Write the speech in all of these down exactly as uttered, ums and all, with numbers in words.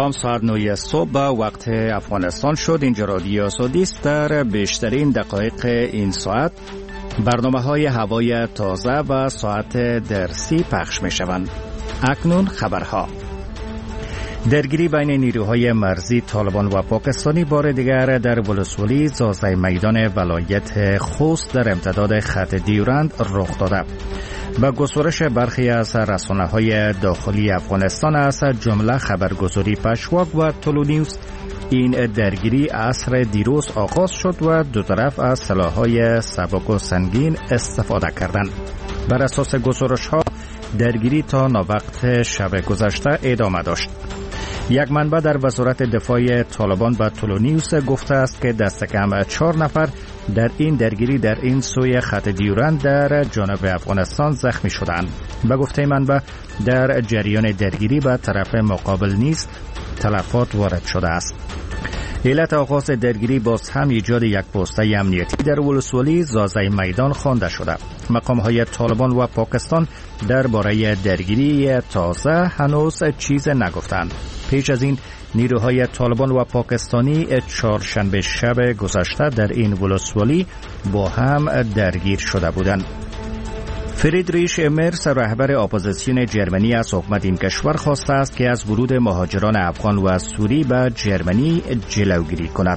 سلام، ساعت نه صبح به وقت افغانستان شد. اینجا رادیو سودیست. در بیشترین دقایق این ساعت برنامه های هوای تازه و ساعت درسی پخش می شوند. اکنون خبرها. درگیری بین نیروهای مرزی طالبان و پاکستانی بار دیگر در ولسوالی زازای میدان ولایت خوست در امتداد خط دیورند رخ داده. با گزارش برخی از رسانه‌های داخلی افغانستان از جمله خبرگزاری پشواک و تولو نیوز، این درگیری عصر دیروز آغاز شد و دو طرف از سلاح‌های سبک و سنگین استفاده کردند. بر اساس گزارش‌ها درگیری تا ناوقت شب گذشته ادامه داشت. یک منبع در وزارت دفاع طالبان به تولو نیوز گفته است که دست کم چهار نفر در این درگیری در این سوی خط دیورند در جانب افغانستان زخمی شدند. به گفته منبع در جریان درگیری به طرف مقابل نیز تلفات وارد شده است. علت آغاز درگیری باز هم ایجاد یک پوسته امنیتی در ولسوالی زازای میدان خوانده شده. مقام‌های طالبان و پاکستان درباره درگیری تازه هنوز چیز نگفتند. پیش از این نیروهای طالبان و پاکستانی چهارشنبه شب گذشته در این ولسوالی با هم درگیر شده بودند. فریدریش مرس، رهبر اپوزیسیون جرمنی از حکومت این کشور خواسته است که از ورود مهاجران افغان و سوری به جرمنی جلوگیری کند.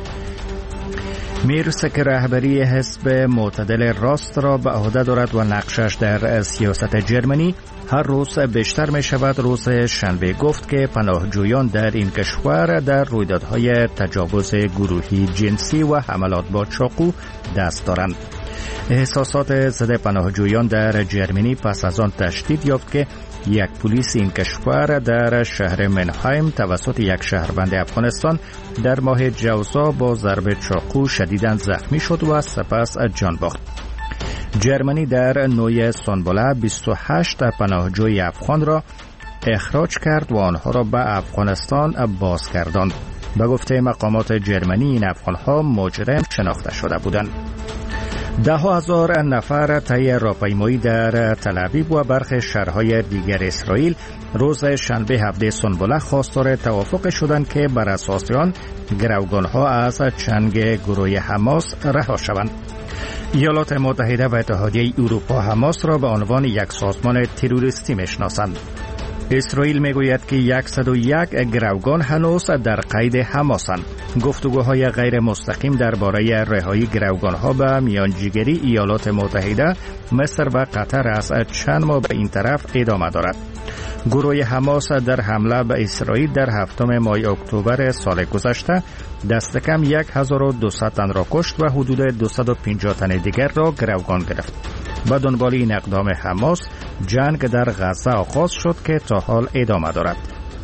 میرس که رهبری حزب معتدل راست را به عهده دارد و نقشش در سیاست جرمنی هر روز بیشتر می شود، روز شنبه گفت که پناهجویان در این کشور در رویدادهای تجاوز گروهی جنسی و حملات با چاقو دست دارند. احساسات ضد پناهجویان در جرمنی پس از آن تشدید یافت که یک پلیس این کشور در شهر منهایم توسط یک شهروند افغانستان در ماه جوزا با ضرب چاقو شدیداً زخمی شد و سپس جان باخت. جرمنی در نوع سنبله بیست و هشت پناهجوی افغان را اخراج کرد و آنها را به افغانستان بازگرداند. به گفته مقامات جرمنی این افغانها مجرم شناخته شده بودند. ده هزار نفر طی راهپیمایی در تل‌آویو و برخی شهرهای دیگر اسرائیل روز شنبه هفده سنبله خواستار توافق شدند که بر اساس آن گروگانها از چنگ گروه حماس رها شوند. ایالات متحده و اتحادیه اروپا حماس را به عنوان یک سازمان تروریستی میشناسند. اسرائیل میگوید که صد و یک گروگان هنوز در قید حماسند. گفتگوهای غیر مستقیم درباره رهایی گروگانها به میانجیگری ایالات متحده، مصر و قطر از چند ماه به این طرف ادامه دارد. گروه حماس در حمله به اسرائیل در هفتم ماه اکتبر سال گذشته دست کم هزار و دویست تن را کشت و حدود دویست و پنجاه تن دیگر را گروگان گرفت. با دنبال این اقدام حماس، جنگ در غزه آغاز شد که تا حال ادامه دارد.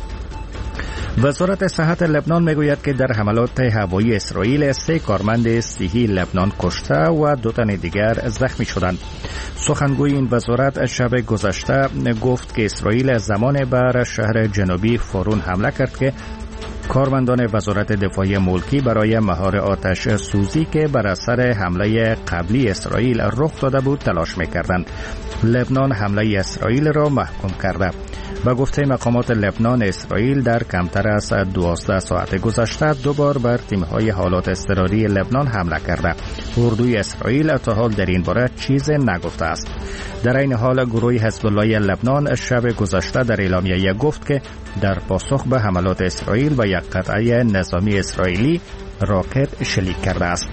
وزارت صحت لبنان میگوید که در حملات هوایی اسرائیل سه کارمند صحی لبنان کشته و دو تن دیگر زخمی شدند. سخنگوی این وزارت شب گذشته گفت که اسرائیل زمان بر شهر جنوبی فورون حمله کرد که کارمندان وزارت دفاع ملکی برای مهار آتش سوزی که بر اثر حمله قبلی اسرائیل رخ داده بود تلاش می‌کردند. لبنان حمله اسرائیل را محکوم کرده. با گفته مقامات لبنان، اسرائیل در کمتر از دوازده ساعت گذشته دو بار بر تیم‌های حالات اضطراری لبنان حمله کرده. اردوی اسرائیل تا حال در این باره چیز نگفته است. در این حال گروه حزب الله لبنان شب گذشته در اعلامیه گفت که در پاسخ به حملات اسرائیل و یک قطعه نظامی اسرائیلی راکت شلیک کرده است.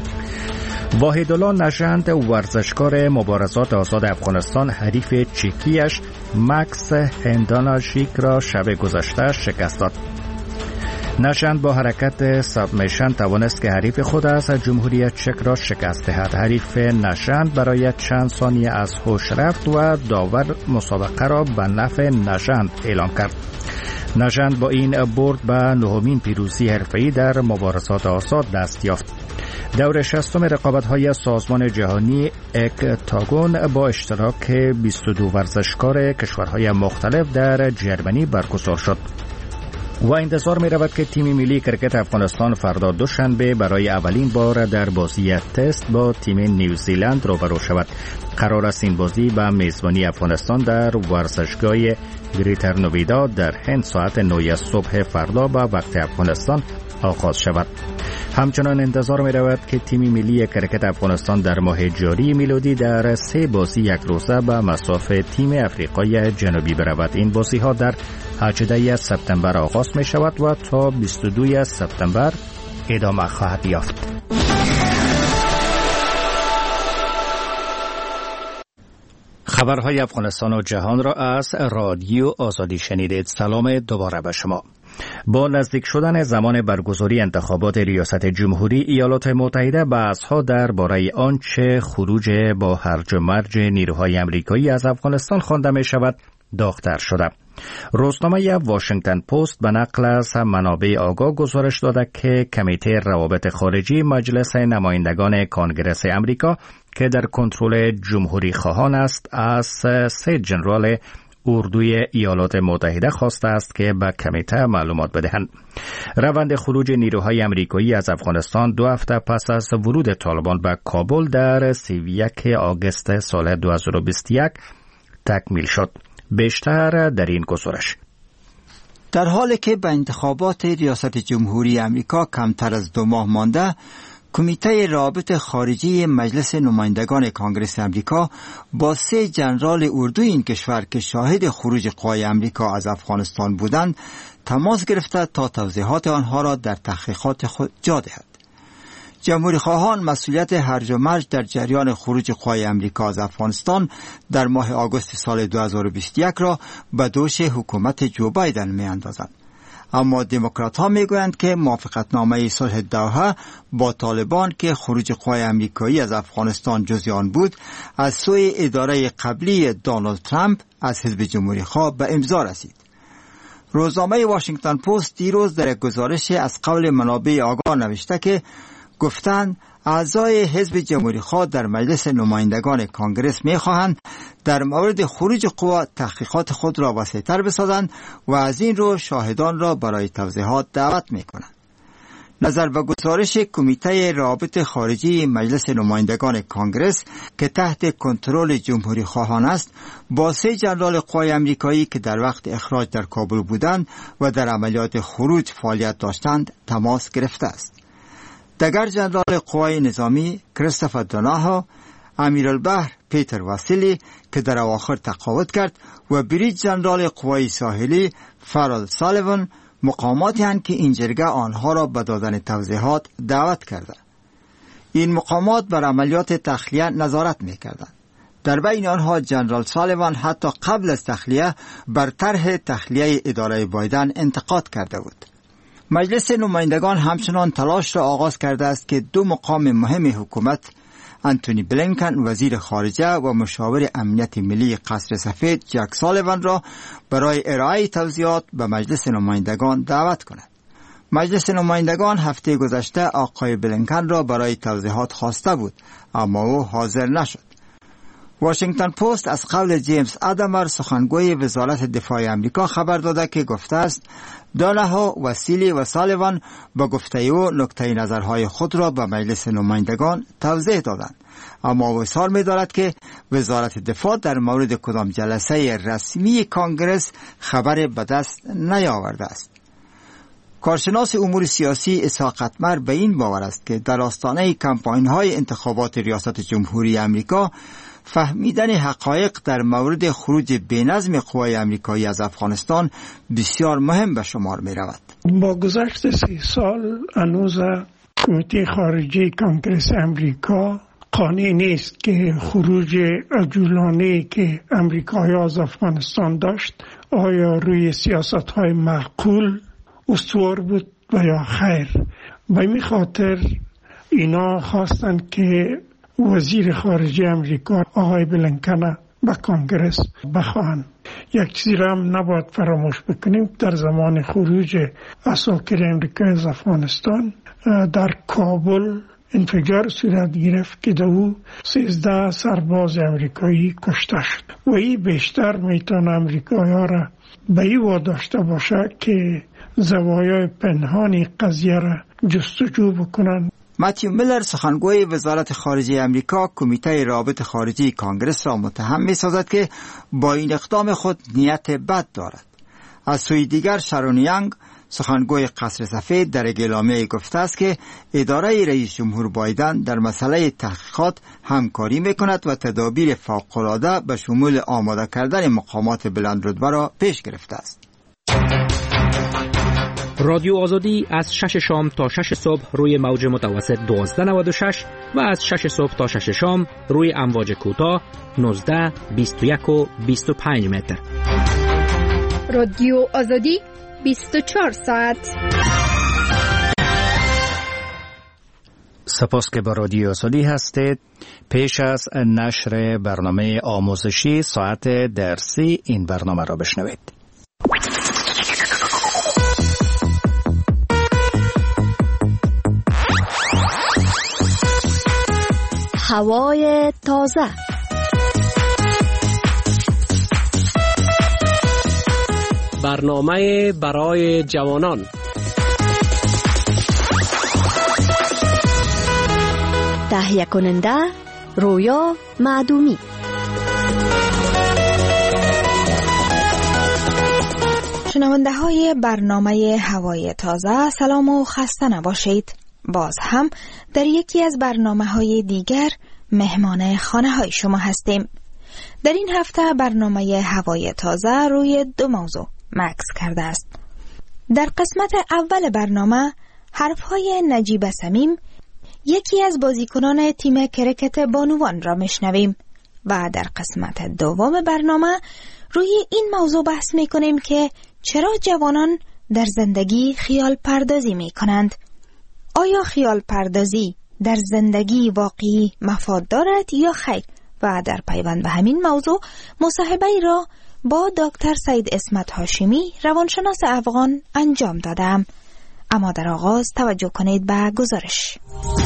واحدالله نژند، ورزشکار مبارزات آزاد افغانستان، حریف چکیش مکس هنداناشیک را شب گذشته شکست داد. نژند با حرکت سابمیشن توانست که حریف خود از جمهوری چک را شکست دهد. حریف نژند برای چند ثانیه از هوش رفت و داور مسابقه را به نفع نژند اعلام کرد. نژند با این برد به نهمین پیروزی حرفه‌ای در مبارزات آزاد دست یافت. دور شصتم رقابت‌های سازمان جهانی اکتاگون با اشتراک بیست و دو ورزشکار کشورهای مختلف در جرمنی برگزار شد. و انتظار می رود که تیم ملی کرکت افغانستان فردا دوشنبه برای اولین بار در بازی تست با تیم نیوزیلند روبرو شود. قرار است این بازی به میزبانی افغانستان در ورزشگاه گریتر نویدا در هند ساعت نه صبح فردا به وقت افغانستان آغاز شود. همچنان انتظار می رود که تیم ملی کرکت افغانستان در ماه جاری میلادی در سه بازی یک روزه به مصاف تیم افریقای جنوبی برود. این بازی ها در هجدهم سپتامبر آغاز می شود و تا بیست و دوم سپتامبر ادامه خواهد یافت. خبرهای افغانستان و جهان را از رادیو آزادی شنیدید. سلام دوباره به شما. با نزدیک شدن زمان برگزاری انتخابات ریاست جمهوری، ایالات متحده بحث‌ها درباره آنچه خروج با هرج و مرج نیروهای آمریکایی از افغانستان خوانده می شود داغ‌تر شده. روزنامه واشنگتن پست به نقل از منابع آگاه گزارش داده که کمیته روابط خارجی مجلس نمایندگان کانگرس آمریکا که در کنترل جمهوری خواهان است، از سه ژنرال اردوی ایالات متحده خواسته است که به کمیته معلومات بدهند. روند خروج نیروهای آمریکایی از افغانستان دو هفته پس از ورود طالبان به کابل در سی و یک آگوست سال دو هزار و بیست و یک تکمیل شد. بیشتر در این گزارش. در حالی که به انتخابات ریاست جمهوری آمریکا کمتر از دو ماه مانده، کمیته روابط خارجی مجلس نمایندگان کانگرس آمریکا با سه ژنرال اردوی این کشور که شاهد خروج قوای آمریکا از افغانستان بودند تماس گرفته تا توضیحات آنها را در تحقیقات خود جا دهد. جمهوری خواهان مسئولیت هرج و مرج در جریان خروج قوای آمریکا از افغانستان در ماه آگوست سال دو هزار و بیست و یک را به دوش حکومت جو بایدن می اندازند. اما دموکرات ها می گویند که موافقتنامه صلح دوحه با طالبان که خروج قوای آمریکایی از افغانستان جزئی آن بود، از سوی اداره قبلی دونالد ترامپ از حزب جمهوری خواه به امضا رسید. روزنامه واشنگتن پست دیروز در یک گزارش از قول منابع آگاه نوشته که گفتند اعضای حزب جمهوری خواه در مجلس نمایندگان کانگرس می خواهند در مورد خروج قوا تحقیقات خود را وسیع‌تر بسازند و از این رو شاهدان را برای توضیحات دعوت می کنند. نظر به گزارش کمیته روابط خارجی مجلس نمایندگان کانگرس که تحت کنترل جمهوری خواهان است، با سه ژنرال قوای آمریکایی که در وقت اخراج در کابل بودند و در عملیات خروج فعالیت داشتند تماس گرفته است. دگر ژنرال قوای نظامی کریستوفر دوناهو، امیرالبحر پیتر واسیلی که در اواخر تقاعد کرد و بریج ژنرال قوای ساحلی فرال سالیوان مقاماتی هستند که این جرگه آنها را به دادن توضیحات دعوت کرده. این مقامات بر عملیات تخلیه نظارت می‌کردند. در بین آنها ژنرال سالیوان حتی قبل از تخلیه بر طرح تخلیه اداره بایدن انتقاد کرده بود. مجلس نمایندگان همچنان تلاش را آغاز کرده است که دو مقام مهم حکومت، انتونی بلینکن وزیر خارجه و مشاور امنیت ملی قصر سفید جک سالیوان را برای ارائه توضیحات به مجلس نمایندگان دعوت کند. مجلس نمایندگان هفته گذشته آقای بلینکن را برای توضیحات خواسته بود، اما او حاضر نشد. واشنگتن پست از قول جیمز آدامر سخنگوی وزارت دفاع آمریکا خبر داده که گفته است دوناهو، واسیلی و سالیوان با گفته او نکته نظرهای خود را به مجلس نمایندگان توضیح دادند، اما او اصرار می‌دارد که وزارت دفاع در مورد کدام جلسه رسمی کانگرس خبر به دست نیاورده است. کارشناس امور سیاسی اسحاق قطمر به این باور است که در آستانه کمپاین‌های انتخابات ریاست جمهوری آمریکا فهمیدن حقایق در مورد خروج بی‌نظم قوای آمریکایی از افغانستان بسیار مهم به شمار می رود. با گذشت سی سال هنوز کمیته خارجی کانگرس آمریکا قانع نیست که خروج عجولانه که آمریکایی از افغانستان داشت آیا روی سیاست‌های معقول استوار بود و یا خیر. به این خاطر اینا خواستند که وزیر خارجه امریکا آقای بلینکن به کانگرس بخواهند. یک چیزی را هم نباید فراموش بکنیم، در زمان خروج اساکر امریکا از افغانستان در کابل انفجار صورت گرفت که دو سیزده سرباز امریکایی کشته شد و این بیشتر میتونه امریکایی ها را به این واداشته باشه که زوایای پنهانی قضیه را جستجو بکنند. متیو میلر سخنگوی وزارت خارجه امریکا کمیته رابط خارجی کانگرس را متهم می سازد که با این اقدام خود نیت بد دارد. از سوی دیگر شارون یانگ سخنگوی قصر سفید در اعلامیه گفته است که اداره رئیس جمهور بایدن در مسئله تحقیقات همکاری میکند و تدابیر فوق‌العاده به شمول آماده کردن مقامات بلندرتبه را پیش گرفته است. رادیو آزادی از شش شام تا شش صبح روی موج متوسط دوازده نود و شش و از شش صبح تا شش شام روی امواج کوتاه نوزده، بیست و یک و بیست و پنج متر. رادیو آزادی بیست و چهار ساعت. سپاس که با رادیو آزادی هستید. پیش از نشر برنامه آموزشی ساعت درسی این برنامه را بشنوید. هوای تازه. برنامه برای جوانان. تهیه کننده رویا معدومی. شنونده های برنامه هوای تازه، سلام و خسته نباشید. باز هم در یکی از برنامه های دیگر مهمان خانه های شما هستیم. در این هفته برنامه هوای تازه روی دو موضوع مکس کرده است. در قسمت اول برنامه حرفهای نجیب صمیم، یکی از بازیکنان تیم کرکت بانوان را میشنویم و در قسمت دوم برنامه روی این موضوع بحث میکنیم که چرا جوانان در زندگی خیال پردازی میکنند. آیا خیال پردازی در زندگی واقعی مفاد دارد یا خیر؟ و در پیوند به همین موضوع مصاحبه را با دکتر سید اسمت هاشمی روانشناس افغان انجام دادم. اما در آغاز توجه کنید به گزارش.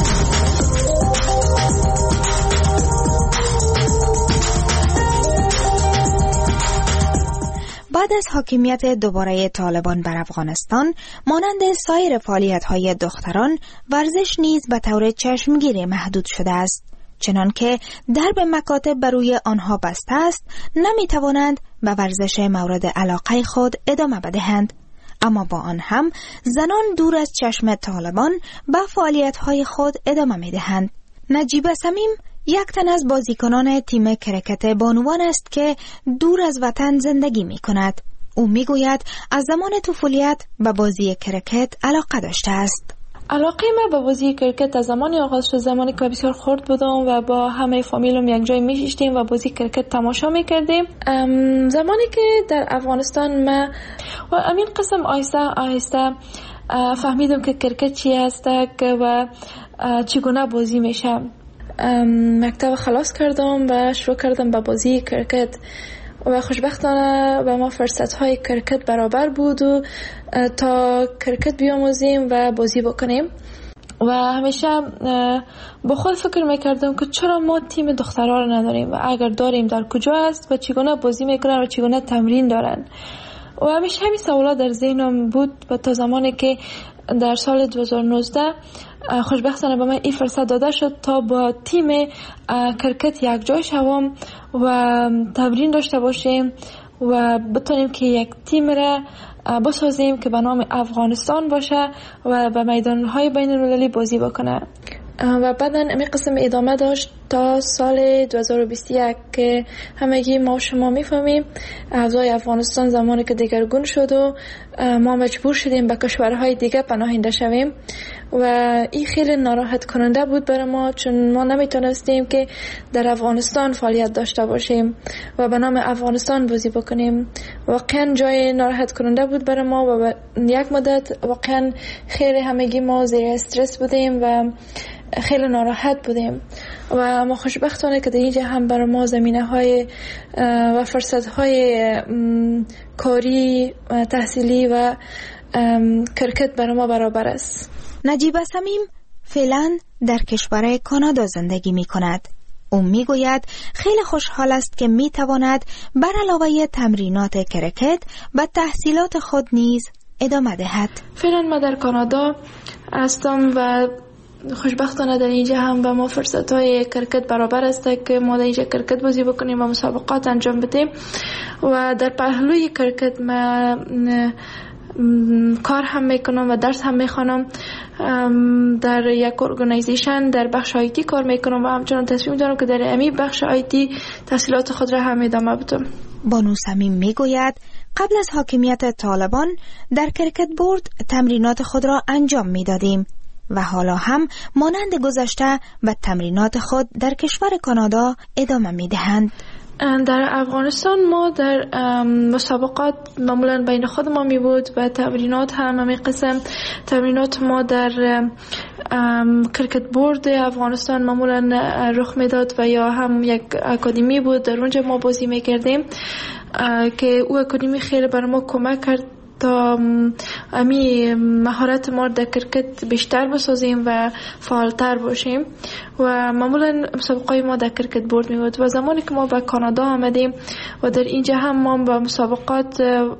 بعد از حاکمیت دوباره طالبان بر افغانستان، مانند سایر فعالیت‌های دختران، ورزش نیز به طور چشمگیری محدود شده است. چنان که درب مکاتب بر روی آنها بسته است، نمی توانند به ورزش مورد علاقه خود ادامه بدهند. اما با آن هم زنان دور از چشم طالبان به فعالیت‌های خود ادامه می دهند. نجیب صمیم یک تن از بازیکنان تیم کرکت بانوان است که دور از وطن زندگی می کند. او می گوید از زمان طفولیت به بازی کرکت علاقه داشته است. علاقه من به بازی کرکت از زمانی آغاز شد، زمانی که بسیار خرد بودم و با همه فامیلم یک جای میشیشتیم و بازی کرکت تماشا میکردیم. زمانی که در افغانستان من و امین قسم آهسته آهسته فهمیدم که کرکت چی هست و چگونه بازی میشه. مکتب خلاص کردم و شروع کردم به بازی کرکت و خوشبختانه به ما فرصت‌های کرکت برابر بود و تا کرکت بیاموزیم و بازی بکنیم و همیشه با خود فکر میکردم که چرا ما تیم دخترها رو نداریم و اگر داریم در کجا است و چگونه بازی میکنن و چگونه تمرین دارن. و همیشه همین سوالات در ذهنم بود و تا زمانی که در سال دو هزار و نوزده خوشبختانه به من این فرصت داده شد تا با تیم کرکت یک جای شوم و تمرین داشته باشیم و بتونیم که یک تیم را بسازیم که به نام افغانستان باشه و به میدانهای بین المللی بازی بکنه. و بعداً امی قسم ادامه داشت تا سال دو هزار و بیست و یک که همگی ما شما میفهمیم اوضاع افغانستان زمانی که دگرگون شد و ما مجبور شدیم به کشورهای دیگه پناهنده شویم و این خیلی ناراحت کننده بود برای ما، چون ما نمیتونستیم که در افغانستان فعالیت داشته باشیم و به نام افغانستان بازی بکنیم. واقعا جای ناراحت کننده بود برای ما و یک مدت واقعا خیلی همگی ما زیر استرس بودیم و خیلی ناراحت بودیم و ما خوشبختانه که در اینجا هم برای ما زمینه های و فرصت های کاری تحصیلی و کرکت برای ما برابر است. نجیب صمیم فعلا در کشور کانادا زندگی می کند. او می گوید خیلی خوشحال است که می تواند بر علاوه تمرینات کرکت و تحصیلات خود نیز ادامه دهد. فعلا ما در کانادا هستم و خوشبختانه در اینجا هم به ما فرصت های کرکت برابر است که ما در اینجا کرکت بازی بکنیم و مسابقات انجام بدیم و در پهلوی کرکت ما کار هم میکنم و درس هم میخوانم. در یک ارگانیزیشن در بخش آیتی کار میکنم و همچنان تصمیم دارم که در امی بخش آیتی تحصیلات خود را هم ادامه بدم. بانو صمیم میگوید قبل از حاکمیت طالبان در کرکت بورد تمرینات خود را انجام میدادیم و حالا هم مانند گذشته و تمرینات خود در کشور کانادا ادامه میدهند. در افغانستان ما در مسابقات معمولا بین خود ما می بود و تمرینات هم همین قسم تمرینات ما در کرکت بورد افغانستان معمولا رخ میداد و یا هم یک اکادمی بود در اونجا ما بازی می کردیم که او اکادمی خیلی بر ما کمک کرد تا امی مهارت ما در کرکت بیشتر بسازیم و فعالتر باشیم و معمولا مسابقات ما در کرکت بورد می بود و زمانی که ما به کانادا آمدیم و در اینجا هم ما به مسابقات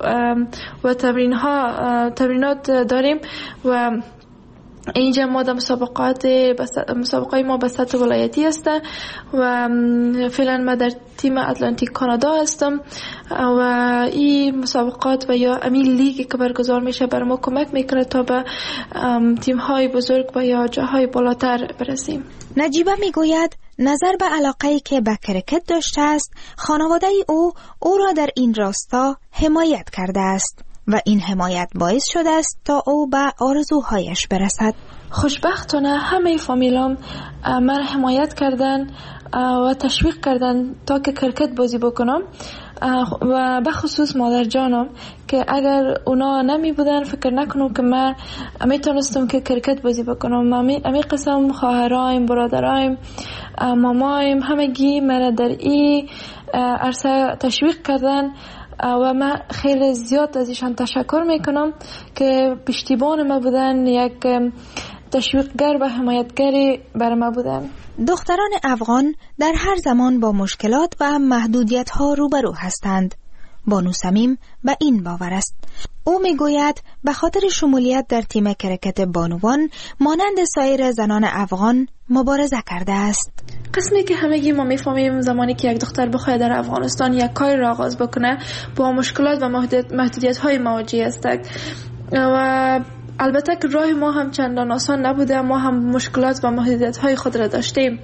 و تمرین ها تمرینات داریم و اینجا ما در مسابقات مسابقات ما به سطح ولایتی است و فعلا ما در تیم اتلانتیک کانادا هستم و این مسابقات و یا امی لیگی که برگزار میشه بر ما کمک میکنه تا به تیم های بزرگ و یا جاهای بالاتر برسیم. نجیبه میگوید نظر به علاقه‌ای که به کرکت داشته است خانواده او او را در این راستا حمایت کرده است و این حمایت باعث شده است تا او به آرزوهایش برسد. خوشبختانه همه فامیلام من حمایت کردن و تشویق کردن تا که کرکت بازی بکنم و به خصوص مادر جانم که اگر اونا نمی بودن فکر نکنم که من میتونستم که کرکت بازی بکنم. امی قسم خواهرایم، برادرایم، مامایم همگی من در این عرصه تشویق کردن و من خیلی زیاد از ایشان تشکر میکنم که پشتیبان ما بودن، یک تشویقگر و حمایتگری بر ما بودن. دختران افغان در هر زمان با مشکلات و محدودیت ها روبرو هستند. بانو صمیم به این باور است. او میگوید به خاطر شمولیت در تیم کرکت بانوان مانند سایر زنان افغان مبارزه کرده است. قسمی که همگی ما میفهمیم زمانی که یک دختر بخواد در افغانستان یک کار را آغاز بکنه با مشکلات و محدودیت های مواجه است و البته که راه ما هم چندان آسان نبوده. ما هم مشکلات و محدودیت های خود را داشتیم.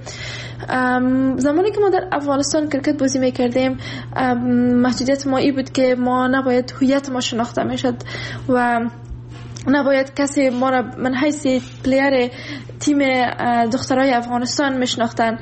زمانی که ما در افغانستان کرکت بازی میکردیم محدودیت ما ای بود که ما نباید هویت ما شناخته میشد و نباید کسی ما را من حیث پلیر تیم دخترای افغانستان میشناختن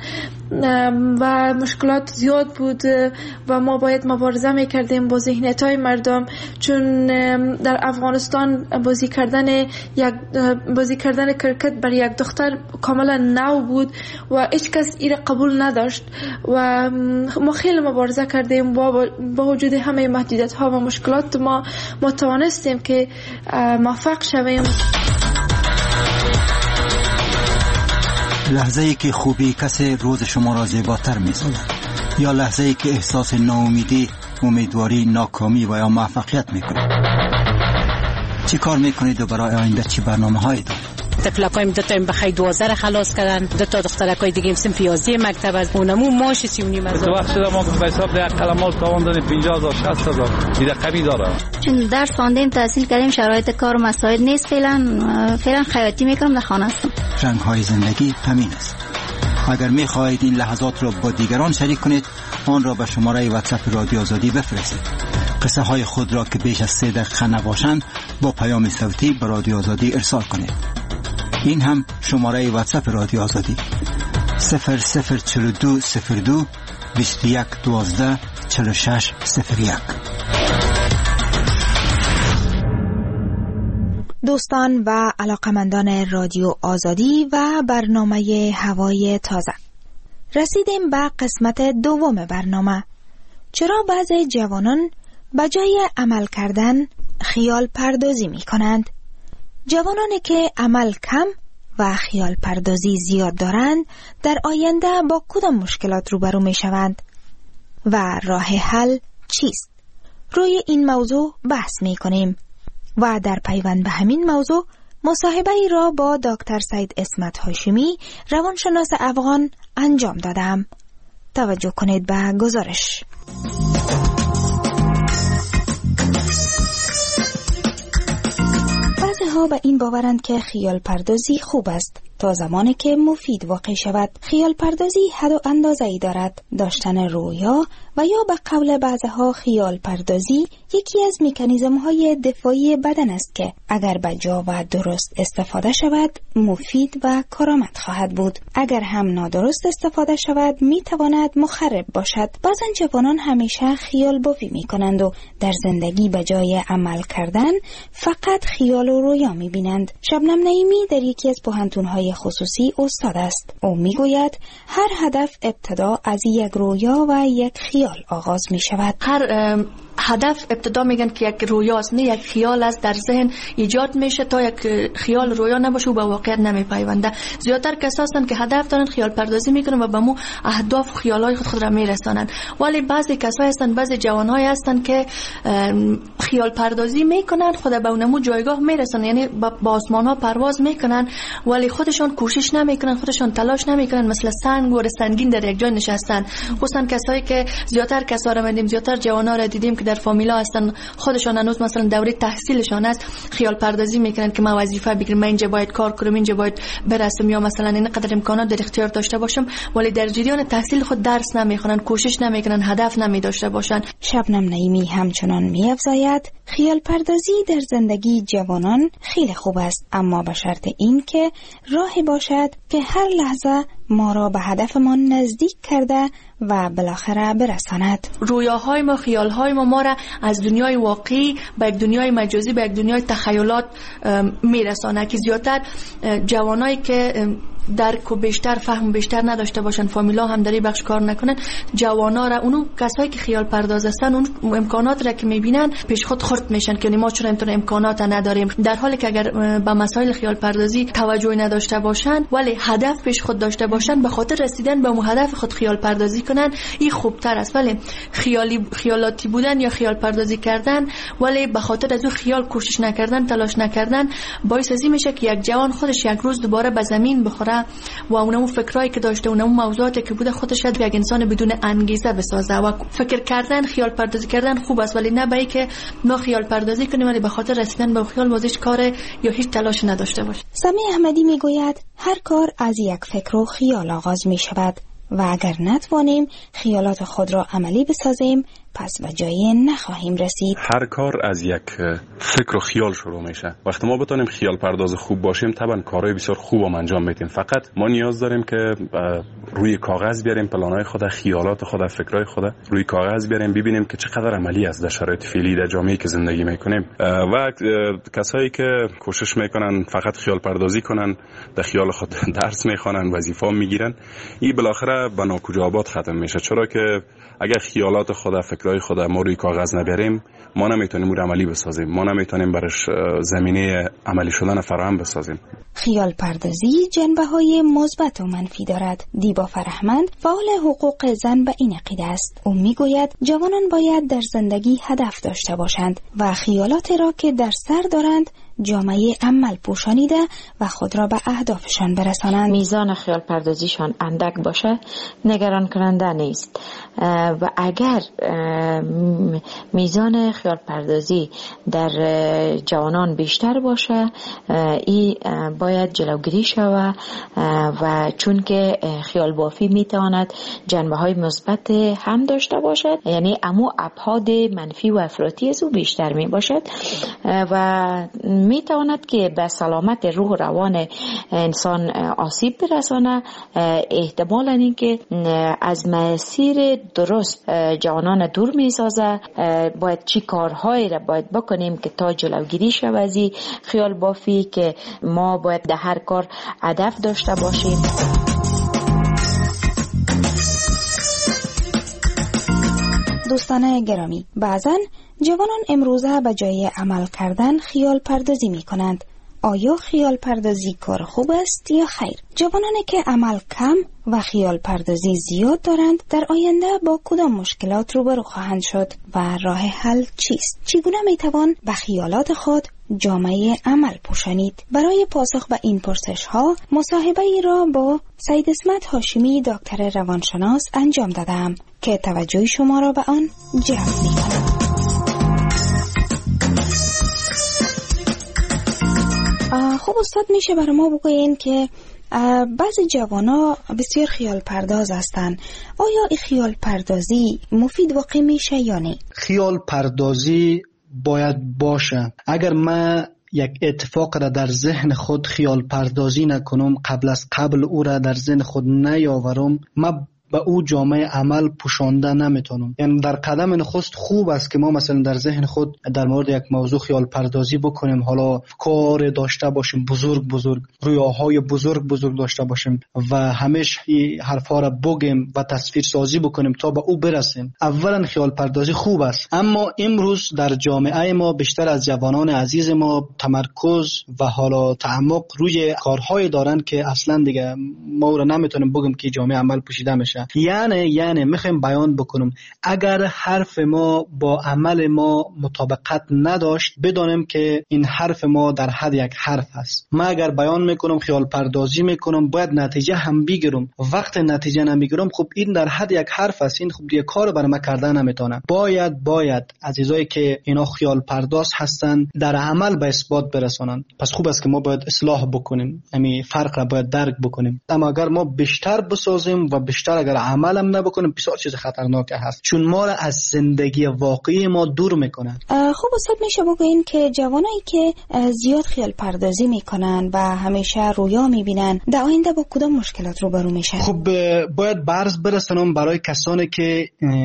و مشکلات زیاد بود و ما باید مبارزه میکردیم با ذهنیت‌های مردم، چون در افغانستان بازی کردن یک بازی کردن کرکت برای یک دختر کاملا نو بود و هیچ کس این قبول نداشت و ما خیلی مبارزه کردیم با با وجود همه محدودیت‌ها و مشکلات ما ما توانستیم که موفق شویم. لحظه ای که خوبی کسی روز شما را زیباتر می‌سازد یا لحظه ای که احساس ناامیدی، امیدواری، ناکامی و یا موفقیت می‌کنید. چی کار می‌کنید و برای آینده چی برنامه‌هایی دارید؟ تفلکایم دو تا ام بخای دوازده خلاص کردن، دو تا دخترکای دیگه صنف یازده مکتب از اونمو ماش سی و نیم هزار. تو وقت شده ما به حساب یک قلمال تاوان دادیم پنجاه هزار شصت هزار این رقمی داره. چون درس خواندیم تحصیل کردیم شرایط کار و مساعد نیست فعلا فعلا خیاطی میکنم در خانه هستم. رنگ‌های زندگی همین است. اگر می‌خواهید این لحظات را با دیگران شریک کنید آن را به شماره واتساپ رادیو آزادی بفرستید. قصه های خود را که بیش از سه دقیقه نباشند با پیام صوتی به رادیو آزادی ارسال کنید. این هم شماره واتساپ رادیو آزادی صفر صفر چهل و دو صفر دو بیست و یک دوازده چهل و شش صفر یک. دوستان و علاقمندان رادیو آزادی و برنامه هوای تازه، رسیدیم به قسمت دوم برنامه. چرا بعضی جوانان به جای عمل کردن خیال پردازی می کنند؟ جوانانی که عمل کم و خیال پردازی زیاد دارند در آینده با کدام مشکلات روبرو می شوند و راه حل چیست؟ روی این موضوع بحث می کنیم. و در پیوند به همین موضوع مصاحبه ای را با دکتر سید اسمت هاشمی روانشناس افغان انجام دادم. توجه کنید به گزارش. بعضی ها به این باورند که خیال پردازی خوب است تا زمانی که مفید واقع شود. خیال پردازی حد و اندازه ای دارد. داشتن رویا و یا به قول بعضها خیال پردازی یکی از مکانیزم های دفاعی بدن است که اگر به جا و درست استفاده شود مفید و کارآمد خواهد بود. اگر هم نادرست استفاده شود می تواند مخرب باشد. بعضا جوانان همیشه خیال بافی می کنند و در زندگی به جای عمل کردن فقط خیال و رویا می بینند. شبنم نعیمی در یکی از پوهنتون‌های خصوصی استاد است. او می گوید هر هدف ابتدا از یک رویا و یک خیال آغاز می شود. هر هدف ابتدا میگن که یک رویاست، نه یک خیال است در ذهن ایجاد میشه. تا یک خیال رویا نباشه و به واقعیت نمیپیونده. زیادتر کسایی هستند که هدف دارن خیال پردازی میکنن و به مو اهداف و خیالای خود خود را میرسانن. ولی بعضی کسایی هستند، بعضی جوانایی هستند که خیال پردازی میکنن، خود به اونمو جایگاه میرسن، یعنی با آسمان ها پرواز میکنن ولی خودشان کوشش نمیکنن، خودشان تلاش نمیکنن، مثل سنگ و سنگین در یک جای نشستن. خصوصا کسایی که زیادتر کسا را دیدیم، زیادتر جوانا را دیدیم که در فامیلا هستن، خودشان هنوز مثلا دوره تحصیلشان است، خیال پردازی میکنن که ما وظیفه بگیرم، من اینجا باید کار کنم، اینجا باید برسم، یا مثلا اینقدر امکانات در اختیار داشته باشم، ولی در جریان تحصیل خود درس نمیخونن، کوشش نمیکنن، هدف نمی داشته باشن. شبنم نعیمی همچنان می‌افزاید خیال پردازی در زندگی جوانان خیلی خوب است، اما به شرط این که راهی باشد که هر لحظه ما را به هدفمان نزدیک کرده و بالاخره برساند. رویاهای ما، خیالهای ما ما را از دنیای واقعی به یک دنیای مجازی، به یک دنیای تخیلات میرسانه که زیادتر جوانایی که درک و بیشتر فهم بیشتر نداشته باشن، فامیلا هم در این بخش کار نکنن، جوانا را، اونو کسایی که خیال پرداز هستن، اون امکانات را که میبینن پیش خود خرد میشن که ما چرا اینطور امکانات نداریم، در حالی که اگر به مسائل خیال پردازی توجه نداشته باشن ولی هدف پیش خود داشته باشن، به خاطر رسیدن به اون هدف خود خیال پردازی کنن، این خوبتر است. ولی خیالی خیالاتی بودن یا خیال پردازی کردن ولی به خاطر از اون خیال کوشش نکردن، تلاش نکردن، باعث ازی میشه که یک جوان خودش یک روز دوباره به زمین بخوره و اونمو فکرایی که داشته، اونمو موضوعاتی که بوده خودش شاید یک انسان بدون انگیزه بسازه. و فکر کردن، خیال پردازی کردن خوب است، ولی نه به اینکه ما خیال پردازی کنیم ولی به خاطر رسیدن به خیال وازش کار یا هیچ تلاش نداشته باشه. سمی احمدی میگوید هر کار از یک فکر و خیال آغاز می شود و اگر نتوانیم خیالات خود را عملی بسازیم پس به جایی نخواهیم رسید. هر کار از یک فکر و خیال شروع میشه. وقتی ما بتونیم خیال پرداز خوب باشیم طبعا کارهای بسیار خوب هم انجام میدیم. فقط ما نیاز داریم که روی کاغذ بیاریم پلانهای خود، خیالات خود، فکرهای خود روی کاغذ بیاریم، ببینیم که چقدر عملی است در شرایط فعلی در جامعه‌ای که زندگی میکنیم. و کسایی که کوشش میکنن فقط خیال پردازی کنن، در خیال خود درس میخوانن، وظیفه میگیرن، این بالاخره به ناکجا آباد ختم میشه. چرا که اگر خیالات خود، فکرهای خود ما روی کاغذ نبریم، ما نمیتونیم اون عملی بسازیم، ما نمیتونیم برش زمینه عملی شدن فراهم بسازیم. خیال پردازی جنبه‌های مثبت و منفی دارد. دیبا فرهمند فعال حقوق زن به این عقیده است. او میگوید جوانان باید در زندگی هدف داشته باشند و خیالات را که در سر دارند جامعه عمل پوشانیده و خود را به اهدافشان برسانند. میزان خیال پردازیشان اندک باشه نگران کننده نیست و اگر میزان خیال پردازی در جوانان بیشتر باشه این باید جلوگیری شود و چون که خیال بافی میتواند جنبه های مثبت هم داشته باشد، یعنی امو ابعاد منفی و افراطی از او بیشتر می باشد و می تواند که به سلامت روح و روان انسان آسیب برسانه. احتمالاً این که از مسیر درست جوانان دور می سازه. باید چی کارهایی را باید بکنیم که تا جلوگیری شود از این خیال بافی، که ما باید در هر کار هدف داشته باشیم. دوستان گرامی، بعضن جوانان امروزه به جای عمل کردن خیال پردازی می کنند. آیا خیال پردازی کار خوب است یا خیر؟ جوانانی که عمل کم و خیال پردازی زیاد دارند در آینده با کدام مشکلات روبرو خواهند شد و راه حل چیست؟ چگونه می توان به خیالات خود جامعه عمل پوشانید؟ برای پاسخ به این پرسش ها مصاحبه ای را با سید اسمت هاشمی دکتر روانشناس انجام دادم که توجه شما را به آن جلب می‌کند. خب استاد، میشه برای ما بگوین که بعضی جوانا بسیار خیال پرداز هستند. آیا این خیال پردازی مفید واقع میشه یا نه؟ خیال پردازی باید باشه. اگر من یک اتفاق را در ذهن خود خیال پردازی نکنم، قبل از قبل او را در ذهن خود نیاورم، من به او جامعه عمل پوشانده نمیتونم. یعنی در قدم نخست خوب است که ما مثلا در ذهن خود در مورد یک موضوع خیال پردازی بکنیم، حالا کار داشته باشیم بزرگ بزرگ، رویاهای بزرگ بزرگ داشته باشیم و همیشه این حرفا را بگیم و تصویر سازی بکنیم تا به او برسیم. اولا خیال پردازی خوب است، اما امروز در جامعه ما بیشتر از جوانان عزیز ما تمرکز و حالا تعمق روی کارهای دارن که اصلا دیگه ما را نمیتونیم بگیم که جامعه عمل پوشیده میشه. یعنی یعنی میخوایم بیان بکنم اگر حرف ما با عمل ما مطابقت نداشت، بدانیم که این حرف ما در حد یک حرف است. من اگر بیان میکنم خیال پردازی میکنم، باید نتیجه هم بگیرم. وقت نتیجه نمیگیرم، خب این در حد یک حرف است، این خب دیگه کار برای من کردن نمیتونم. باید باید عزیزایی که اینا خیال پرداز هستن در عمل به اثبات برسانن. پس خوب است که ما باید اصلاح بکنیم، یعنی فرق را باید درک بکنیم. اما اگر ما بیشتر بسازیم و بیشتر اگر عملم نبکنیم، بسیار چیز خطرناک هست، چون ما را از زندگی واقعی ما دور میکنن. خب استاد، میشه بگوین که جوانایی که زیاد خیال پردازی میکنن و همیشه رویا میبینن در آینده با کدام مشکلات روبرو میشن؟ خب باید برز برسانم برای کسانی که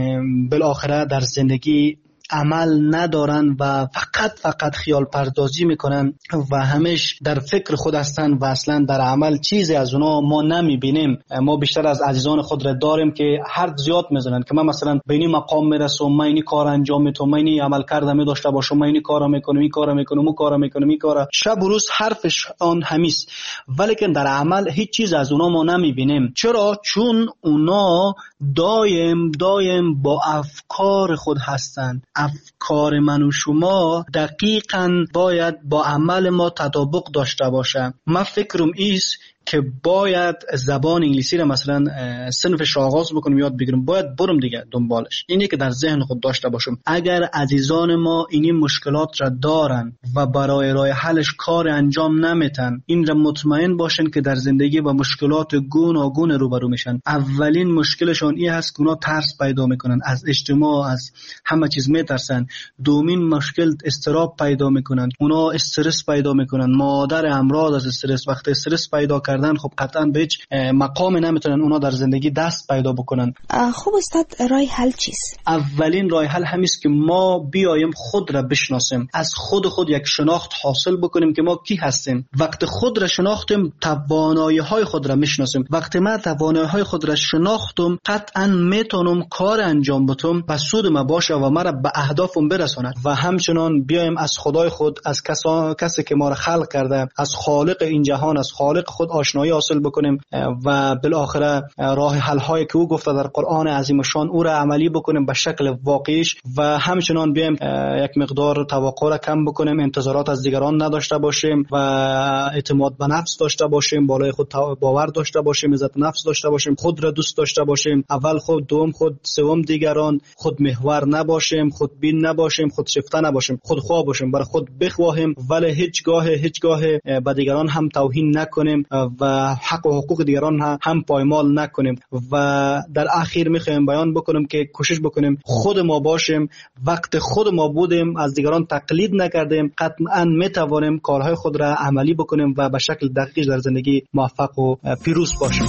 بالاخره در زندگی عمل ندارن و فقط فقط خیال پردازی میکنن و همیش در فکر خود هستن و اصلا در عمل چیزی از اونا ما نمیبینیم. ما بیشتر از عزیزان خود را داریم که حرف زیاد میزنن که من مثلا به این مقام میرسم، من این کار انجام میدم، من این عمل کردم داشته باشم، من این کارا میکنم، این کارا میکنم، اون کارا میکنم، این کارا، شب و روز حرفش آن همیست، ولی که در عمل هیچ چیز از اونا ما نمیبینیم. چرا؟ چون اونا دایم دایم با افکار خود هستن. افکار من و شما دقیقاً باید با عمل ما تطابق داشته باشه. من فکرم ایست که باید زبان انگلیسی را مثلا صنفش آغاز بکنم، یاد بگیرم، باید برم دیگه دنبالش. اینی که در ذهن خود داشته باشم. اگر عزیزان ما اینی مشکلات را دارن و برای راه حلش کار انجام نمیتن، این را مطمئن باشن که در زندگی با مشکلات گوناگون روبرو میشن. اولین مشکلشون این هست که اونا ترس پیدا میکنن، از اجتماع، از همه چیز میترسن. دومین مشکل استراب پیدا میکنن، اونا استرس پیدا میکنن. مادر امراض از استرس، وقتی استرس پیدا کردن خب قطعا به هیچ مقام نمیتونن اونا در زندگی دست پیدا بکنن. خب استاد، راه حل چیست؟ اولین راه حل همیست که ما بیایم خود را بشناسیم، از خود خود یک شناخت حاصل بکنیم که ما کی هستیم. وقت خود را شناختیم، توانایی های خود را میشناسیم. وقتی من توانایی های خود را شناختم، قطعا میتونم کار انجام بدم و سود ما باشه و مرا به اهدافم برساند. و همچنان بیایم از خدای خود، از کسا... کسی که ما را خلق کرده، از خالق این جهان، از خالق خود آشنایی حاصل بکنیم و بالاخره راه حل هایی که او گفته در قرآن عظیم شان او را عملی بکنیم به شکل واقعیش. و همچنان بیایم یک مقدار توقع را کم بکنیم، انتظارات از دیگران نداشته باشیم و اعتماد به نفس داشته باشیم، بالای خود باور داشته باشیم، عزت نفس داشته باشیم، خود را دوست داشته باشیم، اول خود، دوم خود، سوم دیگران، خود محور نباشیم، خود بین نباشیم، خود شیفته نباشیم، خود خواه باشیم، برای خود بخواهیم ولی هیچگاه هیچگاه به دیگران هم توهین نکنیم و حق و حقوق دیگران هم, هم پایمال نکنیم. و در اخیر میخوایم بیان بکنم که کوشش بکنیم خود ما باشیم. وقت خود ما بودیم، از دیگران تقلید نکردیم، قطعا میتوانیم کارهای خود را عملی بکنیم و به شکل دقیق در زندگی موفق و پیروز باشیم.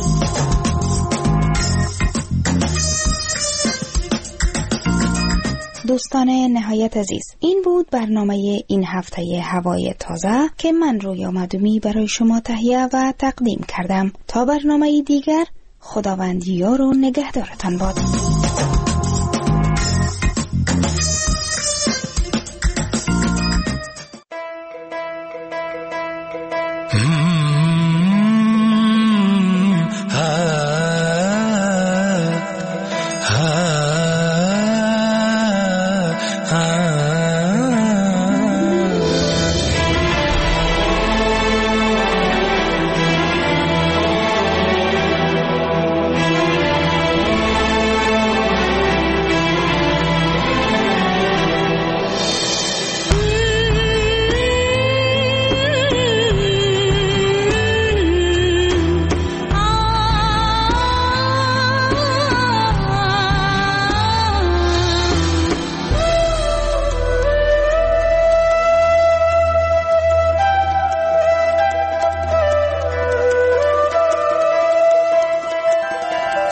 دوستان نهایت عزیز، این بود برنامه این هفته هوای تازه که من رویا مدومی برای شما تهیه و تقدیم کردم. تا برنامه دیگر، خداوند یار و نگهدارتان باد.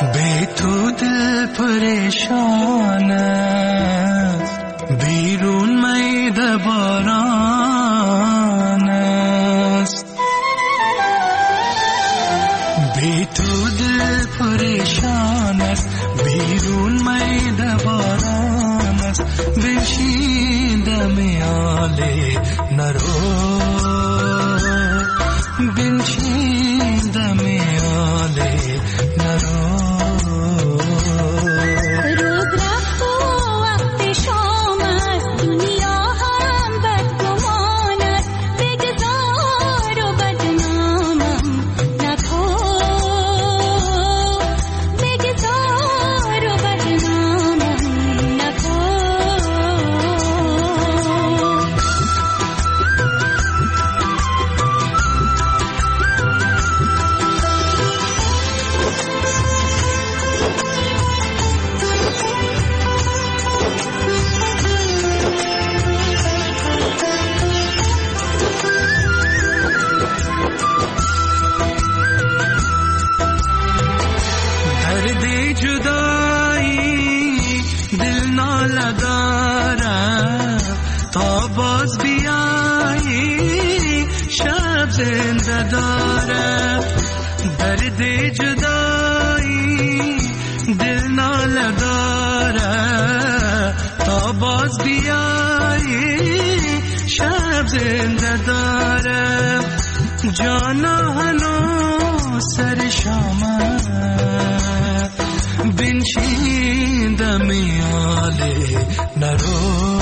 بی تو دل پریشان است، بیرون میده باران است. بی تو دل پریشان است، بیرون میده باران است. بنشینده میاله نرو، بنشینده میاله نرو. جانا هنو سر شامه بنشینده میاله نرو.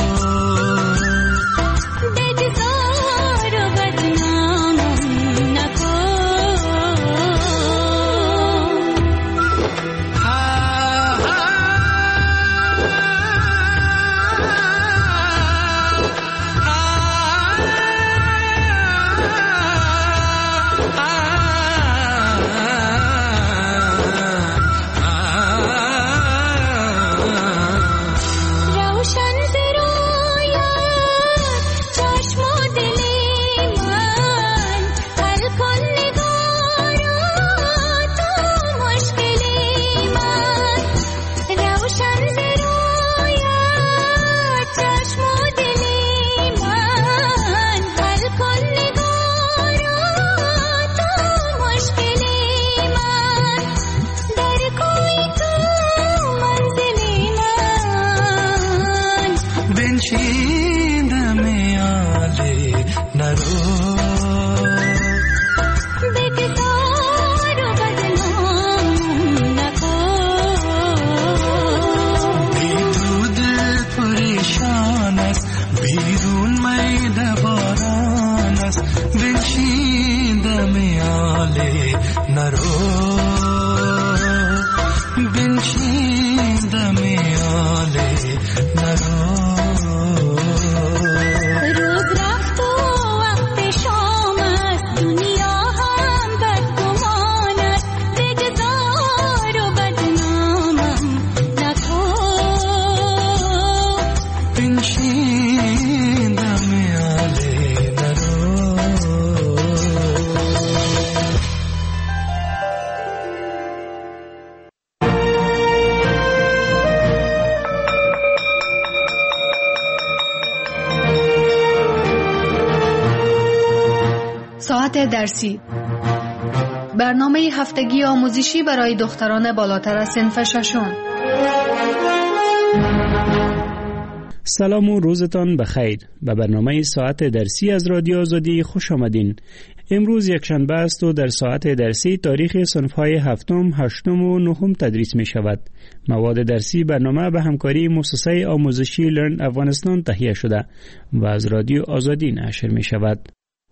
درسی، برنامه هفتگی آموزشی برای دختران بالاتر از صنف ششم. سلام و روزتان بخیر. به برنامه ساعت درسی از رادیو آزادی خوش آمدین. امروز یک شنبه است و در ساعت درسی تاریخ صنف‌های هفتم، هشتم و نهم تدریس می شود. مواد درسی برنامه به همکاری مؤسسه آموزشی لرن افغانستان تهیه شده و از رادیو آزادی نشر می شود.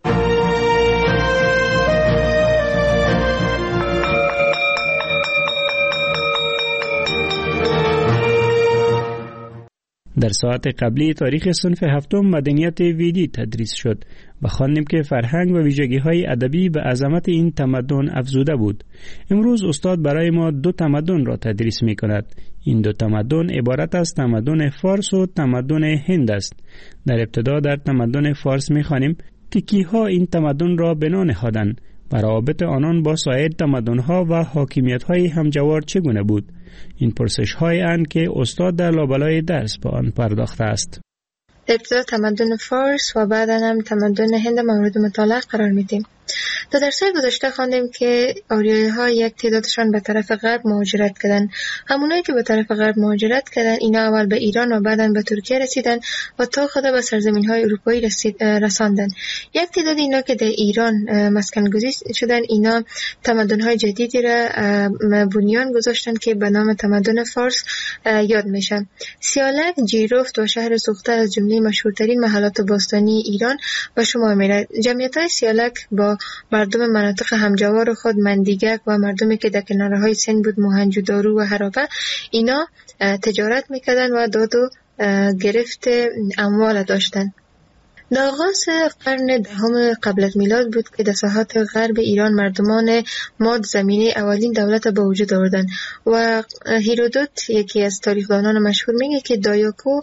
در ساعت قبلی تاریخ صنف هفتم مدنیت ویدی تدریس شد و خواندیم که فرهنگ و ویژگی‌های ادبی به عظمت این تمدن افزوده بود. امروز استاد برای ما دو تمدن را تدریس می‌کند. این دو تمدن عبارت از تمدن فارس و تمدن هند است. در ابتدا در تمدن فارس می‌خوانیم که کیها این تمدن را بنا نهادند و روابط آنان با سایر تمدن‌ها و حاکمیت‌های همجوار چگونه بود؟ این پرسش‌های اند که استاد در لابلای درس به آن پرداخته است. ابتدا تمدن فارس و بعد هم تمدن هند مورد مطالعه قرار میدیم. در درس‌های گذشته خواندیم که آریایی‌ها یک تعدادشان به طرف غرب مهاجرت کردند. همونایی که به طرف غرب مهاجرت کردند اینا اول به ایران و بعداً به ترکیه رسیدند و تا خود به سرزمین‌های اروپایی رسید رساندند. یک تعداد اینا که در ایران مسکن گزین شدند اینا تمدن‌های جدیدی را بنیان گذاشتند که به نام تمدن فارس یاد میشه. سیالک، جیرفت و شهر سوخته از جمله مشهورترین محلات باستانی ایران به شمار می‌رود. جمعیت‌های سیالک با مردم مناطق همجوار خود مندیگک و مردمی که در کنارهای سند بود موهنجودارو و هرابه اینا تجارت میکردن و داد و گرفت اموال داشتن. در آغاز قرن دهم قبل از میلاد بود که در ساحات غرب ایران مردمان ماد زمینه اولین دولت به وجود آوردن و هیرودوت یکی از تاریخدانان مشهور میگه که دایاکو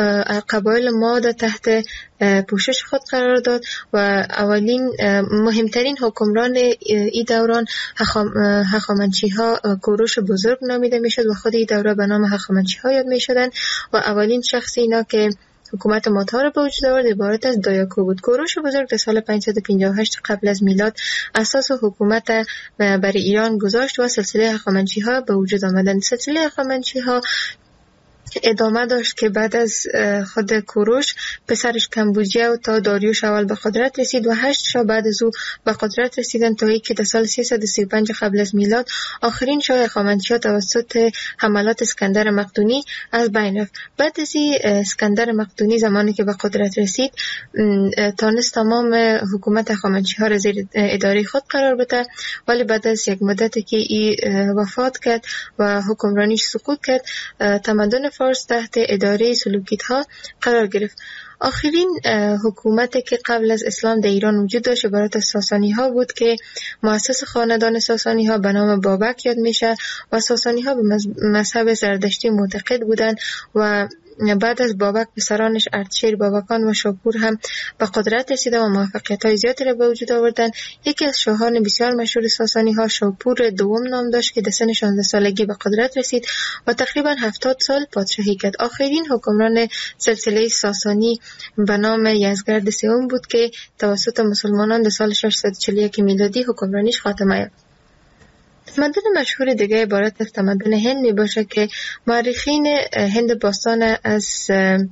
قبایل ماد تحت پوشش خود قرار داد و اولین مهمترین حکمران این دوران هخامنشی ها کوروش بزرگ نامیده میشد و خود این دوره به نام هخامنشی ها یاد میشدن و اولین شخصی اینا که حکومت مادها را به وجود آورد عبارت از دایاکو بود. کوروش بزرگ در سال پانصد و پنجاه و هشت قبل از میلاد اساس حکومت برای ایران گذاشت و سلسله هخامنشی ها به وجود آمدند. سلسله هخامنشی ها ادامه داشت که بعد از خود کوروش پسرش کمبوجیه و تا داریوش اول به قدرت رسید و هشت شاه بعد از او به قدرت رسیدن تا اینکه در سال سیصد و سی و پنج قبل از میلاد آخرین شاه هخامنشی‌ها توسط حملات اسکندر مقدونی از بین رفت. بعد از این اسکندر مقدونی زمانی که به قدرت رسید تانست تمام حکومت هخامنشی‌ها را زیر اداره خود قرار بده، ولی بعد از یک مدتی که این وفات کرد و حکمرانیش سقوط کرد تمدن فارس تحت اداره سلوکیت ها قرار گرفت. آخرین حکومتی که قبل از اسلام در ایران وجود داشت عبارت از ساسانی ها بود که مؤسس خاندان ساسانی ها به نام بابک یاد میشه و ساسانی ها به مذهب زردشتی معتقد بودند و بعد از بابک پسرانش اردشیر، بابکان و شاپور هم به قدرت رسیدن و موفقیت‌های زیادی را به وجود آوردند. یکی از شاهان بسیار مشهور ساسانی ها شاپور دوم نام داشت که در سن شانزده سالگی به قدرت رسید و تقریبا هفتاد سال پادشاهی کرد. آخرین حکمران سلسله ساسانی به نام یزدگرد سوم بود که توسط مسلمانان در سال ششصد و چهل و یک میلادی حکمرانیش خاتمه یافت. تمدن مشهور دیگه عبارت از تمدن هند می باشه که مورخین هند باستان از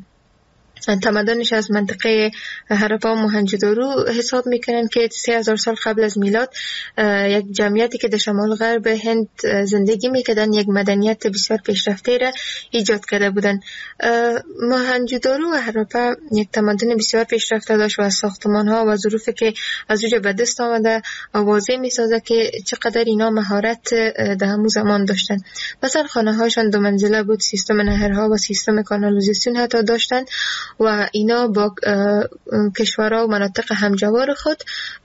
تمدنش از منطقه هراپا و موهنجودارو حساب میکنن که سه هزار سال قبل از میلاد یک جمعیتی که در شمال غرب هند زندگی میکردن یک مدنیت بسیار پیشرفته را ایجاد کرده بودن. موهنجودارو و هراپا یک تمدن بسیار پیشرفته داشت و از ساختمان ها و ظروفی که از اونجا به دست آمده واضح میسازه که چقدر اینا مهارت در همون زمان داشتن. مثلا خانه هاشان دو منزله بود، سیستم نهرها و سیستم کانالیزاسیون حتی داشتن و اینا با کشورها و مناطق همجوار خود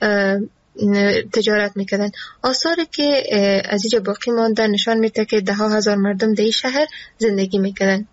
تجارت میکردن. آثاری که از اینجا باقی مانده نشان میده که ده ها هزار مردم در این شهر زندگی میکردن.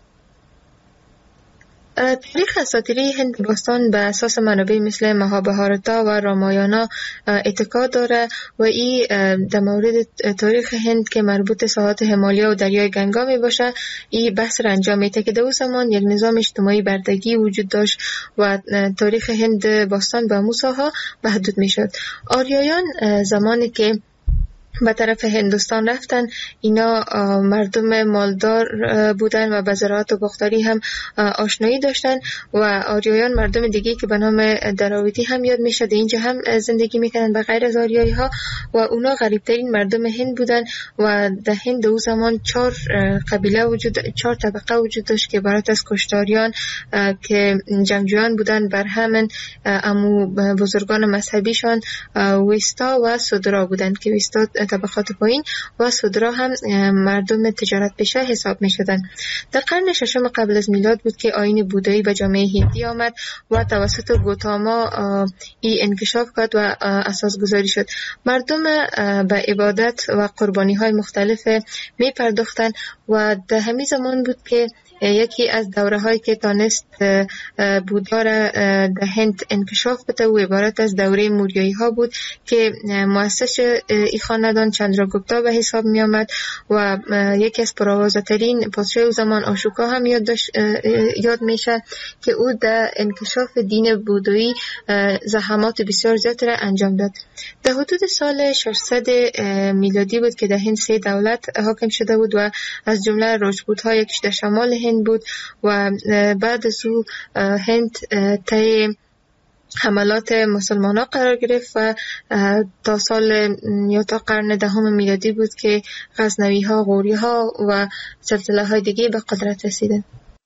تاریخ اساطیری هند باستان به اساس منابع مثل مهابهارتا و رامایانا اتکا داره و این در مورد تاریخ هند که مربوط ساحات همالیا و دریای گنگا می باشه این بحث را انجام میده که در اون زمان یک نظام اجتماعی بردگی وجود داشت و تاریخ هند باستان به موساها محدود می شد. آریایان زمانی که به طرف هندوستان رفتن اینا مردم مالدار بودن و به زراعت و باغداری هم آشنایی داشتن و آریایان مردم دیگه که به نام دراویدی هم یاد میشه در اینجا هم زندگی میکنن به غیر از آریایی ها و اونا غریبترین مردم هند بودن و در هند اون زمان چهار قبیله وجود چهار طبقه وجود داشت که عبارت از کشتاریان که جنگجویان بودن، بر همین امو بزرگان مذهبیشان ویستا و سودرا بودن که ویستا طبقات پایین و سودرا هم مردم تجارت پیشه حساب می شدن. در قرن ششم قبل از میلاد بود که آیین بودایی به جامعه هندی آمد و توسط گوتاما ای انکشاف کرد و اساس گذاری شد. مردم به عبادت و قربانی های مختلف می پرداختن و در همین زمان بود که یکی از دوره هایی که تانست بودا را در هند انکشاف بده و عبارت از دوره موریایی ها بود که مؤسس این خاندان چندراگوپتا به حساب می آمد و یکی از پرآوازه ترین پادشاه او زمان آشوکا هم یاد, یاد میشه که او در انکشاف دین بودایی زحمات بسیار زیاد را انجام داد. در حدود سال ششصد میلادی بود که در هند سه دولت حاکم شده بود و از جمله راجپوت ها یکیش در شمال هند بود و بعد از او هند طی حملات مسلمان ها قرار گرفت و تا سال یا تا قرن دهم میلادی بود که غزنوی ها، غوری ها و سلسله های دیگه به قدرت رسیدند.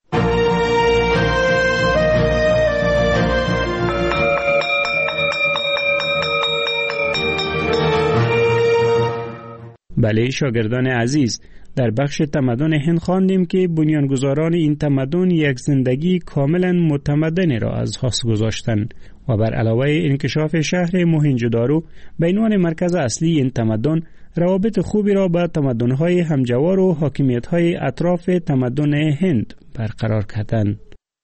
بله شاگردان عزیز، در بخش تمدن هند خواندیم که بنیانگذاران این تمدن یک زندگی کاملا متمدن را از پس گذاشتند و بر علاوه انکشاف شهر موهنجودارو به عنوان مرکز اصلی این تمدن، روابط خوبی را با تمدن‌های همجوار و حاکمیت‌های اطراف تمدن هند برقرار کردند.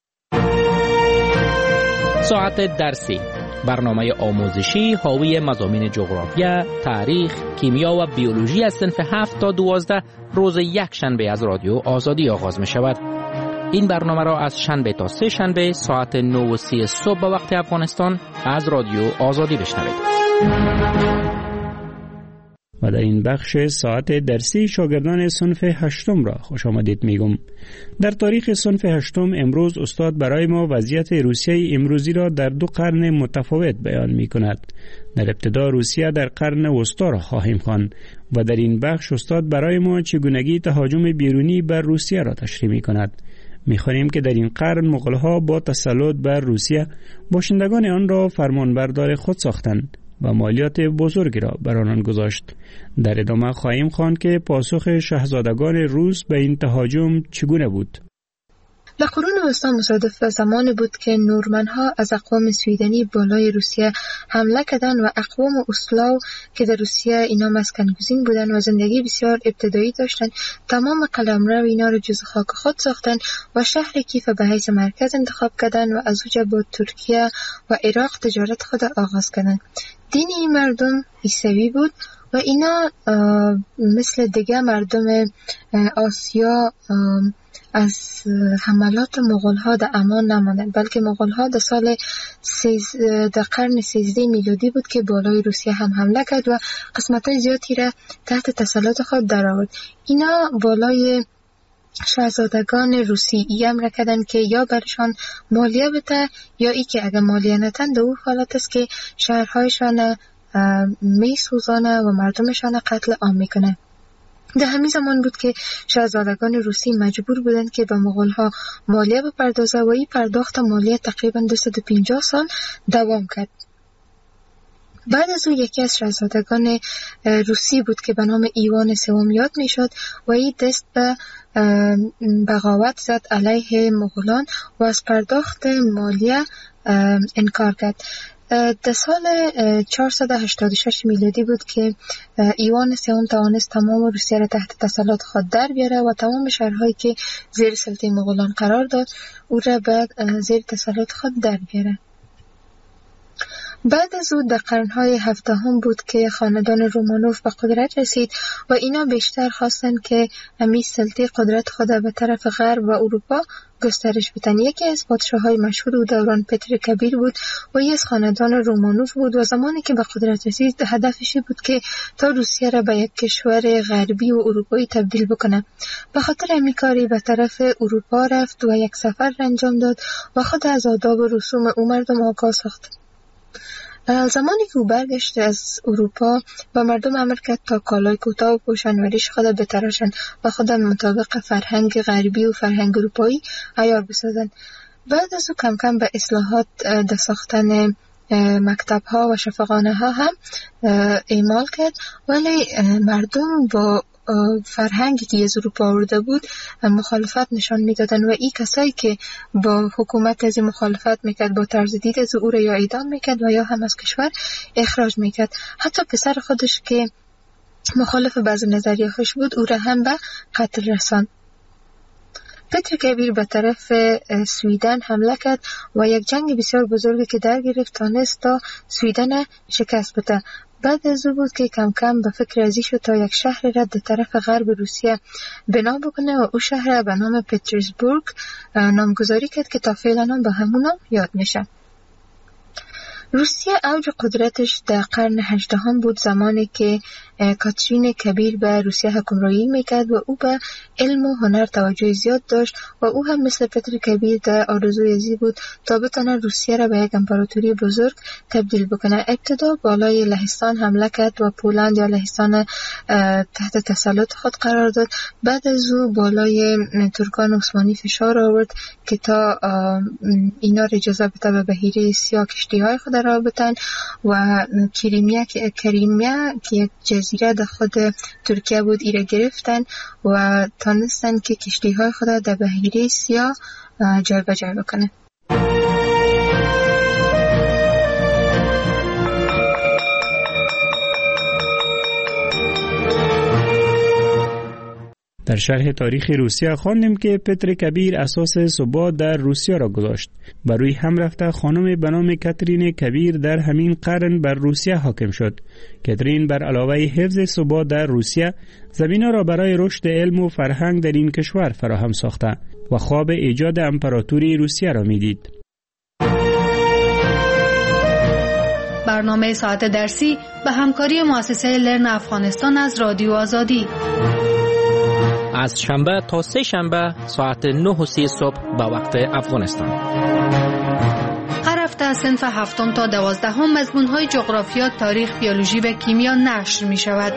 ساعت درسی، برنامه آموزشی حاوی مضامین جغرافیا، تاریخ، کیمیا و بیولوژی از صنف هفت تا دوازده روز یک شنبه از رادیو آزادی آغاز می شود. این برنامه را از شنبه تا سه شنبه ساعت نه و سی صبح به وقت افغانستان از رادیو آزادی بشنوید. و در این بخش ساعت درسی شاگردان صنف هشتم را خوش آمدید میگم. در تاریخ صنف هشتم امروز استاد برای ما وضعیت روسیه امروزی را در دو قرن متفاوت بیان می کند. در ابتدا روسیه در قرن وسطا را خواهیم خواند و در این بخش استاد برای ما چگونگی تهاجم بیرونی بر روسیه را تشریح می کند. می خوانیم که در این قرن مغول‌ها با تسلط بر روسیه باشندگان آن را فرمانبردار خود ساختند و مالیات بزرگی را بر آنان گذاشت. در ادامه خواهیم خواند که پاسخ شاهزادگان روس به این تهاجم چگونه بود. در قرون وسطا مصادف به زمانی بود که نورمنها از اقوام سویدنی بالای روسیه حمله کردند و اقوام اسلاو که در روسیه اینا مسکنگزین بودند و زندگی بسیار ابتدایی داشتند، تمام قلمرو اینا را جز خاک خود ساختند و شهر کیف به حیث مرکز انتخاب کردند و از اوجه با ترکیه و عراق تجارت خود آغاز کردند. دین این مردم عیسوی بود و اینا مثل دیگه مردم آسیا از حملات مغول‌ها در امان نماندند، بلکه مغول‌ها در سال سیز در قرن سیزده میلادی بود که بالای روسیه هم حمله کرد و قسمت‌های زیادی را تحت تسلط خود درآورد. اینا بالای شاهزادگان روسی ای امر کردند که یا برشان مالیه بده یا ای که اگر مالیه ندن در او حالت است که شهرهایشان می سوزانه و مردمشان قتل عام میکنه. در همین زمان بود که شاهزادگان روسی مجبور بودند که به مغول‌ها مالیه بپردازه و این پرداخت مالیه تقریبا دویست و پنجاه سال دوام کرد. بعد از او یکی از شاهزادگان روسی بود که به نام ایوان سوم یاد میشد و این دست به بغاوت زد علیه مغولان و از پرداخت مالیه انکار کرد. در سال چهارصد و هشتاد و شش میلادی بود که ایوان سوم توانست تمام روسیه را تحت تسلط خود در بیاره و تمام شهرهایی که زیر سلطه مغولان قرار داد او را به زیر تسلط خود در بیاره. بعد از او در قرنهای هفدهم بود که خاندان رومانوف به قدرت رسید و اینا بیشتر خواستند که امی سلطه قدرت خود به طرف غرب و اروپا گسترش بدن. یکی از پادشاه‌های مشهور او دوران پتر کبیر بود و یکی از خاندان رومانوف بود و زمانی که به قدرت رسید هدفش بود که تا روسیه را به یک کشور غربی و اروپایی تبدیل بکنه. به خاطر همین کاری به طرف اروپا رفت و یک سفر انجام داد و خود از آداب و رسوم او مردم آگاه ساخت. زمانی که او برگشت از اروپا با مردم امر کرد تا کالای کوتاه و پوشانوریش خود بتراشند و خود مطابق فرهنگ غربی و فرهنگ اروپایی عیار بسازند. بعد از او کم کم به اصلاحات در ساختن مکتب ها و شفاخانه ها هم اعمال کرد، ولی مردم با فرهنگی که از اروپا آورده بود مخالفت نشان میدادن و این کسایی که با حکومت از مخالفت میکرد با طرز دید از او را یا اعدام میکرد و یا هم از کشور اخراج میکرد. حتی پسر خودش که مخالف بعض نظریه خوش بود او را هم به قتل رساند. پتر کبیر به طرف سویدن حمله کرد و یک جنگ بسیار بزرگی که در گرفت تانست تا سویدن شکست بده. بعد از او بود که کم کم به فکر ازی شد تا یک شهر را در طرف غرب روسیه بنا بکنه و او شهر را به نام پترزبورگ نامگذاری کرد که تا فعلا هم به همون نام یاد میشه. روسیه اوج قدرتش در قرن هجدهم بود، زمانی که کاترین کبیر به روسیه حکمرانی میکرد و او به علم و هنر توجه زیاد داشت و او هم مثل پتر کبیر در آرزوی ازی بود تا بتونه روسیه را به یک امپراتوری بزرگ تبدیل بکنه. ابتدا بالای لهستان حمله کرد و پولند یا لهستان تحت تسلط خود قرار داد. بعد از او بالای ترکان عثمانی فشار آورد که تا اینا را اجازه بده به بحیره سیاه کشتی های خود را بتن و کریمیا که کریمیا که یک جزیره در خود ترکیه بود ایره گرفتن و تانستن که کشتی های خود در بحیره سیاه جای به جای بکنه. در شرح تاریخ روسیه خواندیم که پتر کبیر اساس ثبات در روسیه را گذاشت. بر روی هم رفته خانم به نام کاترین کبیر در همین قرن بر روسیه حاکم شد. کاترین بر علاوه حفظ ثبات در روسیه زمینه را برای رشد علم و فرهنگ در این کشور فراهم ساخته و خواب ایجاد امپراتوری روسیه را میدید. برنامه ساعت درسی به همکاری مؤسسه لرن افغانستان از رادیو آزادی از شنبه تا سه شنبه ساعت نه و سی صبح به وقت افغانستان. هر هفته صنف هفتم تا دوازدهم مضمون‌های جغرافیا، تاریخ، بیولوژی و کیمیا نشر می شود.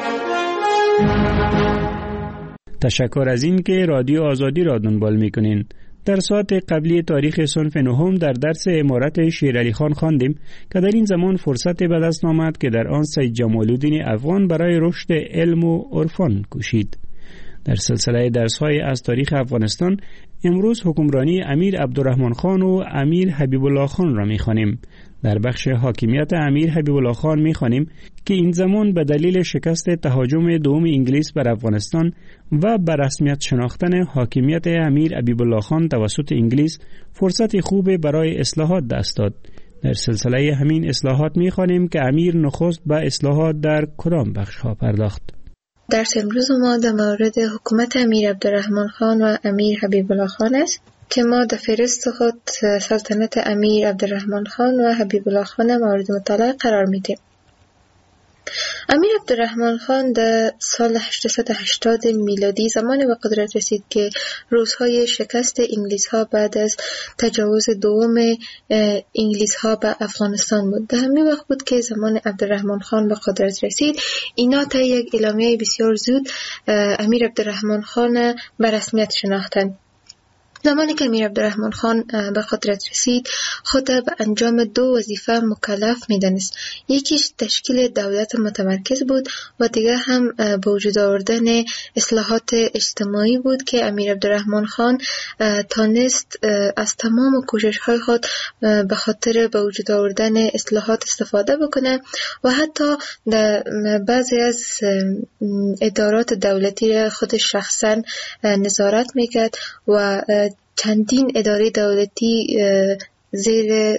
تشکر از این که رادیو آزادی را دنبال می کنین. در ساعت قبلی تاریخ صنف نهم در درس امارت شیرعلی خان خواندیم که در این زمان فرصت به دست آمد که در آن سید جمال الدین افغان برای رشد علم و عرفان کوشید. در سلسله درس‌های از تاریخ افغانستان امروز حکمرانی امیر عبدالرحمن خان و امیر حبیب الله خان را می‌خوانیم. در بخش حاکمیت امیر حبیب الله خان می‌خوانیم که این زمان به دلیل شکست تهاجم دوم انگلیس بر افغانستان و به رسمیت شناختن حاکمیت امیر حبیب الله خان توسط انگلیس فرصت خوب برای اصلاحات دست داد. در سلسله همین اصلاحات می‌خوانیم که امیر نخست به اصلاحات در کدام بخش‌ها پرداخت. درس امروز ما در مورد حکومت امیر عبدالرحمن خان و امیر حبیب الله خان است که ما در فهرست خود سلطنت امیر عبدالرحمن خان و حبیب الله خان مورد مطالعه قرار میدیم. امیر عبدالرحمن خان در سال هشتصد و هشتاد میلادی زمانی به قدرت رسید که روزهای شکست انگلیس ها بعد از تجاوز دوم انگلیس ها به افغانستان بود. در همین وقت بود که زمان عبدالرحمن خان به قدرت رسید. اینا تا یک اعلامیه بسیار زود امیر عبدالرحمن خان به رسمیت شناختند. زمانی که امیر عبدالرحمن خان به قدرت رسید خود به انجام دو وظیفه مکلف می‌دانست. یکیش تشکیل دولت متمرکز بود و دیگر هم به وجود آوردن اصلاحات اجتماعی بود که امیر عبدالرحمن خان تانست از تمام کوشش‌های خود به خاطر به وجود آوردن اصلاحات استفاده بکنه و حتی در بعضی از ادارات دولتی خود شخصا نظارت میکرد و چندین اداره دولتی زیر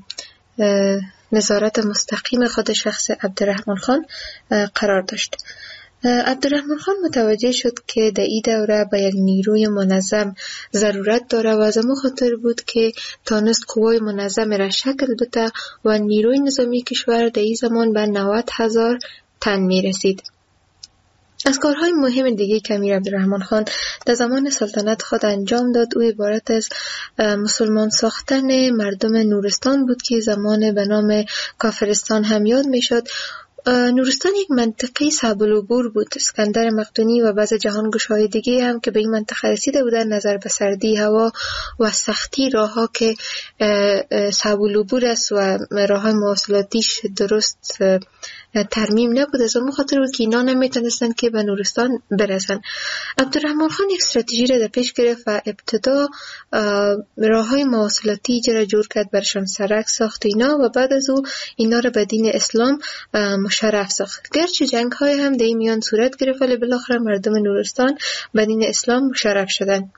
نظارت مستقیم خود شخص عبدالرحمن خان قرار داشت. عبدالرحمن خان متوجه شد که در این دوره به یک نیروی منظم ضرورت داره و از همون خاطر بود که تانست قوای منظم را شکل بده و نیروی نظامی کشور در این زمان به نود هزار تن می رسید. از کارهای مهم دیگه که امیر عبدالرحمن خان در زمان سلطنت خود انجام داد او عبارت از مسلمان ساختن مردم نورستان بود که زمان به نام کافرستان هم یاد می شد. نورستان یک منطقه صعب العبور بود. اسکندر مقدونی و بعض جهانگشاهای دیگه هم که به این منطقه رسیده بودن، نظر به سردی هوا و سختی راهها که صعب العبور است و راههای مواصلاتیش درست ترمیم نبود، از اون خاطر بود که اینا نمیتونستن که به نورستان برسن. عبدالرحمن خان یک استراتژی را در پیش گرفت و ابتدا راههای مواصلاتی ایجا جور کرد، برشان سرک ساخت اینا و بعد از او اینا را به دین اسلام مشرف ساخت. گرچه جنگ های هم در این میان صورت گرفت ولی بالاخره مردم نورستان به دین اسلام مشرف شدن.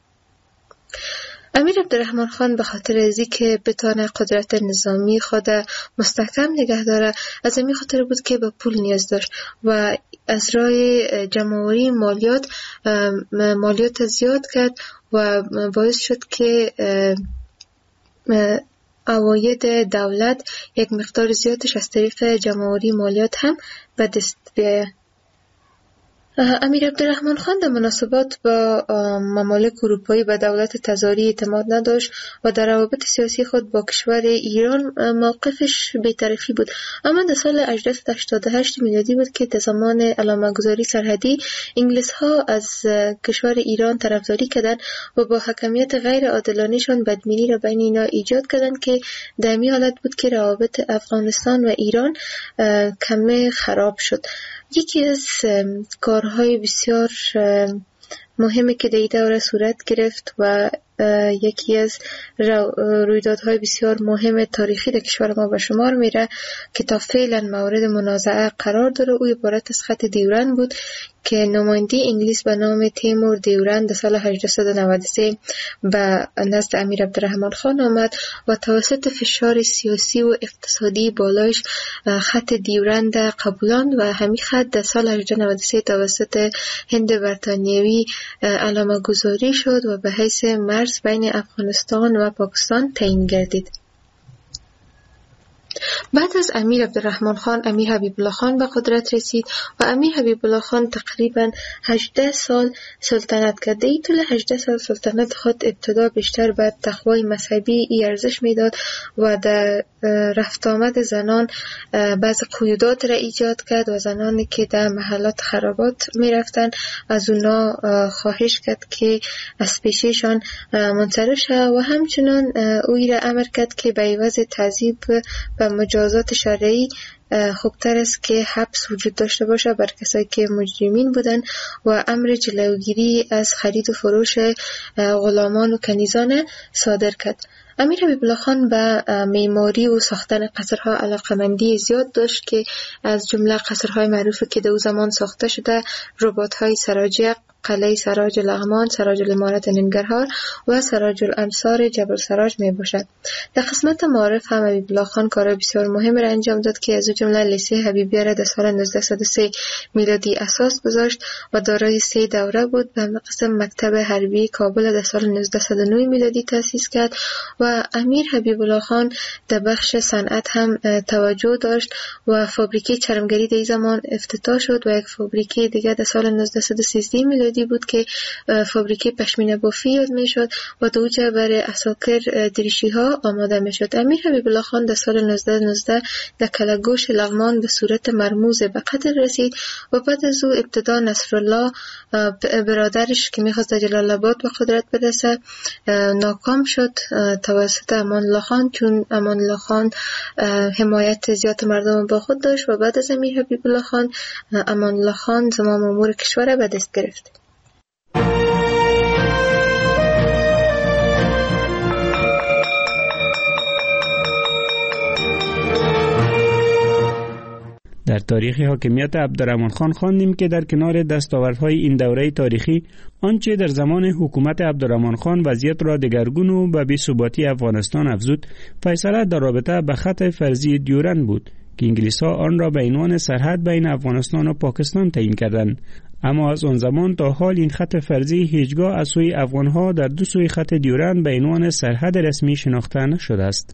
امیر عبدالرحمن خان به خاطر ازی که بتانه قدرت نظامی خود مستحکم نگه داره، از این خاطر بود که به پول نیاز داشت و از راه جمع‌آوری مالیات مالیات زیاد کرد و باعث شد که عواید دولت یک مقدار زیادش از طریق جمع‌آوری مالیات هم به دست بیاید. امیر عبدالرحمن خان در مناسبات با ممالک اروپایی به دولت تزاری اعتماد نداشت و در روابط سیاسی خود با کشور ایران موقفش بی‌طرفی بود. اما در سال هجده صد و هشتاد و هشت میلادی بود که در زمان علامه‌گذاری سرحدی انگلیس ها از کشور ایران طرفداری کردند و با حکمیت غیر عادلانه‌شان بدبینی را بین اینا ایجاد کردند که در این حالت بود که روابط افغانستان و ایران کمی خراب شد. یکی از کارهای بسیار مهمی که در این دوره صورت گرفت و یکی از رویدادهای بسیار مهم تاریخی در کشور ما به شمار میره که تا فعلا مورد منازعه قرار داره، او عبارت از خط دیورند بود که نماینده انگلیس به نام تیمور دیورند در سال هجده صد و نود و سه به نزد امیر عبدالرحمن خان آمد و توسط فشار سیاسی و اقتصادی بالایش خط دیورند قبولاند و همین خط در سال هجده صد و نود و سه توسط هند بریتانیایی علامه گذاری شد و به حیث مرز بین افغانستان و پاکستان تعیین گردید. بعد از امیر عبدالرحمن خان امیر حبیب الله خان به قدرت رسید و امیر حبیب الله خان تقریبا هجده سال سلطنت کرد. در طول هجده سال سلطنت خود ابتدا بیشتر به تقوای مذهبی ای ارزش میداد و در رفت آمد زنان بعض قیودات را ایجاد کرد و زنانی که در محلات خرابات می رفتن از اونا خواهش کرد که از پیششان منصرف شد و همچنان اوی را امر کرد که به عوض تعذیب و مجازات شرعی خوبتر است که حبس وجود داشته باشه بر کسایی که مجرمین بودن و امر جلوگیری از خرید و فروش غلامان و کنیزان صادر کرد. امیر حبیب الله خان به معماری و ساختن قصرها علاقمندی زیاد داشت که از جمله قصرهای معروفی که در او زمان ساخته شده رباط‌های سراجق، قلعه سراج لغمان، سراج الامارت ننگرهار و سراج الانصار جبل سراج می باشد. در قسمت معارف هم حبیب الله خان کار بسیار مهم را انجام داد که از جمله لیسه حبیبیه را در سال نوزده صد و سه میلادی اساس گذاشت و دارای سه دوره بود. به همین قسم مکتب حربی کابل در سال نوزده صد و نه میلادی تأسیس کرد و امیر حبیب الله خان در بخش صنعت هم توجه داشت و فابریکه چرمگری در زمان افتتاح شد و یک فابریکه دیگر در سال نوزده صد و سیزده میلادی بود که فابریکه پشمینه بافی یاد میشد و دوجه برای عساکر دریشی ها آماده میشد. امیر حبیب الله خان در سال نوزده نوزده در کلگوش لغمان به صورت مرموز به قتل رسید و بعد از او ابتدا نصرالله برادرش که میخواست در جلال آباد به قدرت برسه ناکام شد توسط امان الله خان، چون امان الله خان حمایت زیاد مردم با خود داشت و بعد از امیر حبیب الله خان امان الله خان زمام امور کشور به دست گرفت. در تاریخ حاکمیت عبدالرحمن خان خواندیم که در کنار دستاوردهای این دوره تاریخی آنچه در زمان حکومت عبدالرحمن خان وضعیت را دگرگون و به بی‌ثباتی افغانستان افزود، فیصله در رابطه به خط فرضی دیورند بود که انگلیس ها آن را به عنوان سرحد بین افغانستان و پاکستان تعیین کردند. اما از آن زمان تا حال این خط فرضی هیچگاه از سوی افغانها در دو سوی خط دیورند به عنوان سرحد رسمی شناخته نشده است.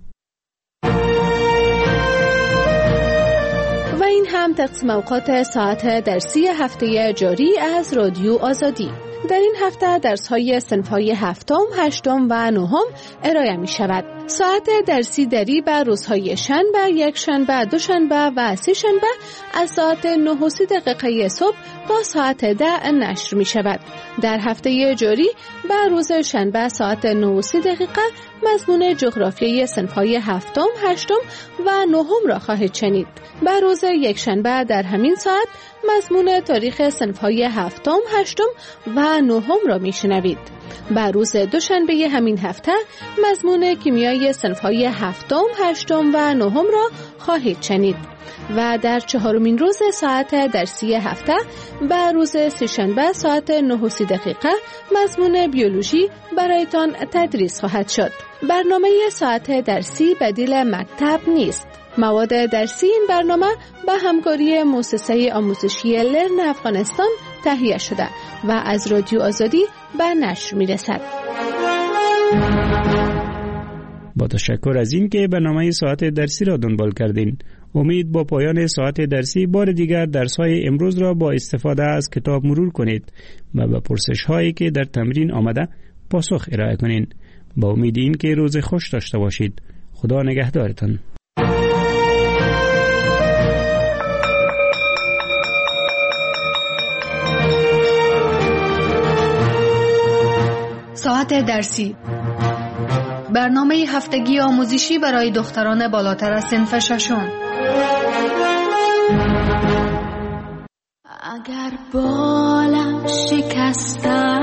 و این هم تقسیم اوقات ساعت درسی هفته جاری از رادیو آزادی. در این هفته درس‌های صنف‌های هفتم، هشتم و نهم ارائه می شود. ساعت درسی دری بر روزهای شنبه، یک شنبه، دو شنبه و سه شنبه از ساعت نه و سی دقیقه صبح تا ساعت ده نشر می شود. در هفته جاری بر روز شنبه ساعت نه و سی دقیقه مضمون جغرافیای صنف‌های هفتم، هشتم و نهم را خواهید شنید. بر روز یک شنبه در همین ساعت مضمون تاریخ صنف‌های هفتم، هشتم و نهم را میشنوید. بر روز دوشنبه همین هفته مضمون کیمیای صنف‌های هفتم، هشتم و نهم را خواهید شنید. و در چهارمین روز ساعت درسی هفته بر روز سه‌شنبه ساعت نه و سی دقیقه مضمون بیولوژی برایتان تدریس خواهد شد. برنامه ساعت درسی بدیل مکتب نیست. مواد درسی این برنامه به همکاری مؤسسه آموزشی لرن افغانستان تهیه شده و از رادیو آزادی به نشر می‌رسد. با تشکر از این که برنامه ساعت درسی را دنبال کردین. امید با پایان ساعت درسی بار دیگر درس‌های امروز را با استفاده از کتاب مرور کنید و به پرسش‌هایی که در تمرین آمده پاسخ ارائه کنین. با امید این که روز خوش داشته باشید. خدا نگهدارتان. ساعت درسی، برنامه هفتگی آموزشی برای دختران بالاتر از صنف ششم. اگر بالم شکسته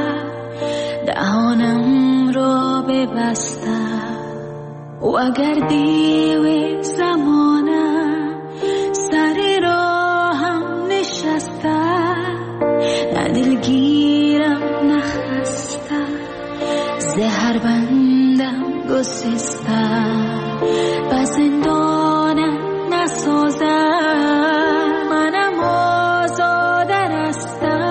دهانم را ببسته و اگر دیو زمانم سر راهم نشسته، نه دلگیرم نخسته، زهر بندم گسسته، و زندانم نسازه، منم آزاده رسته.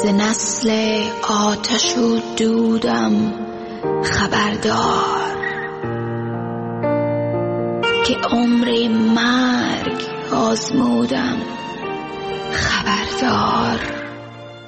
ز نسل آتش و دودم خبردار که عمر مرگ آزمودم خبردار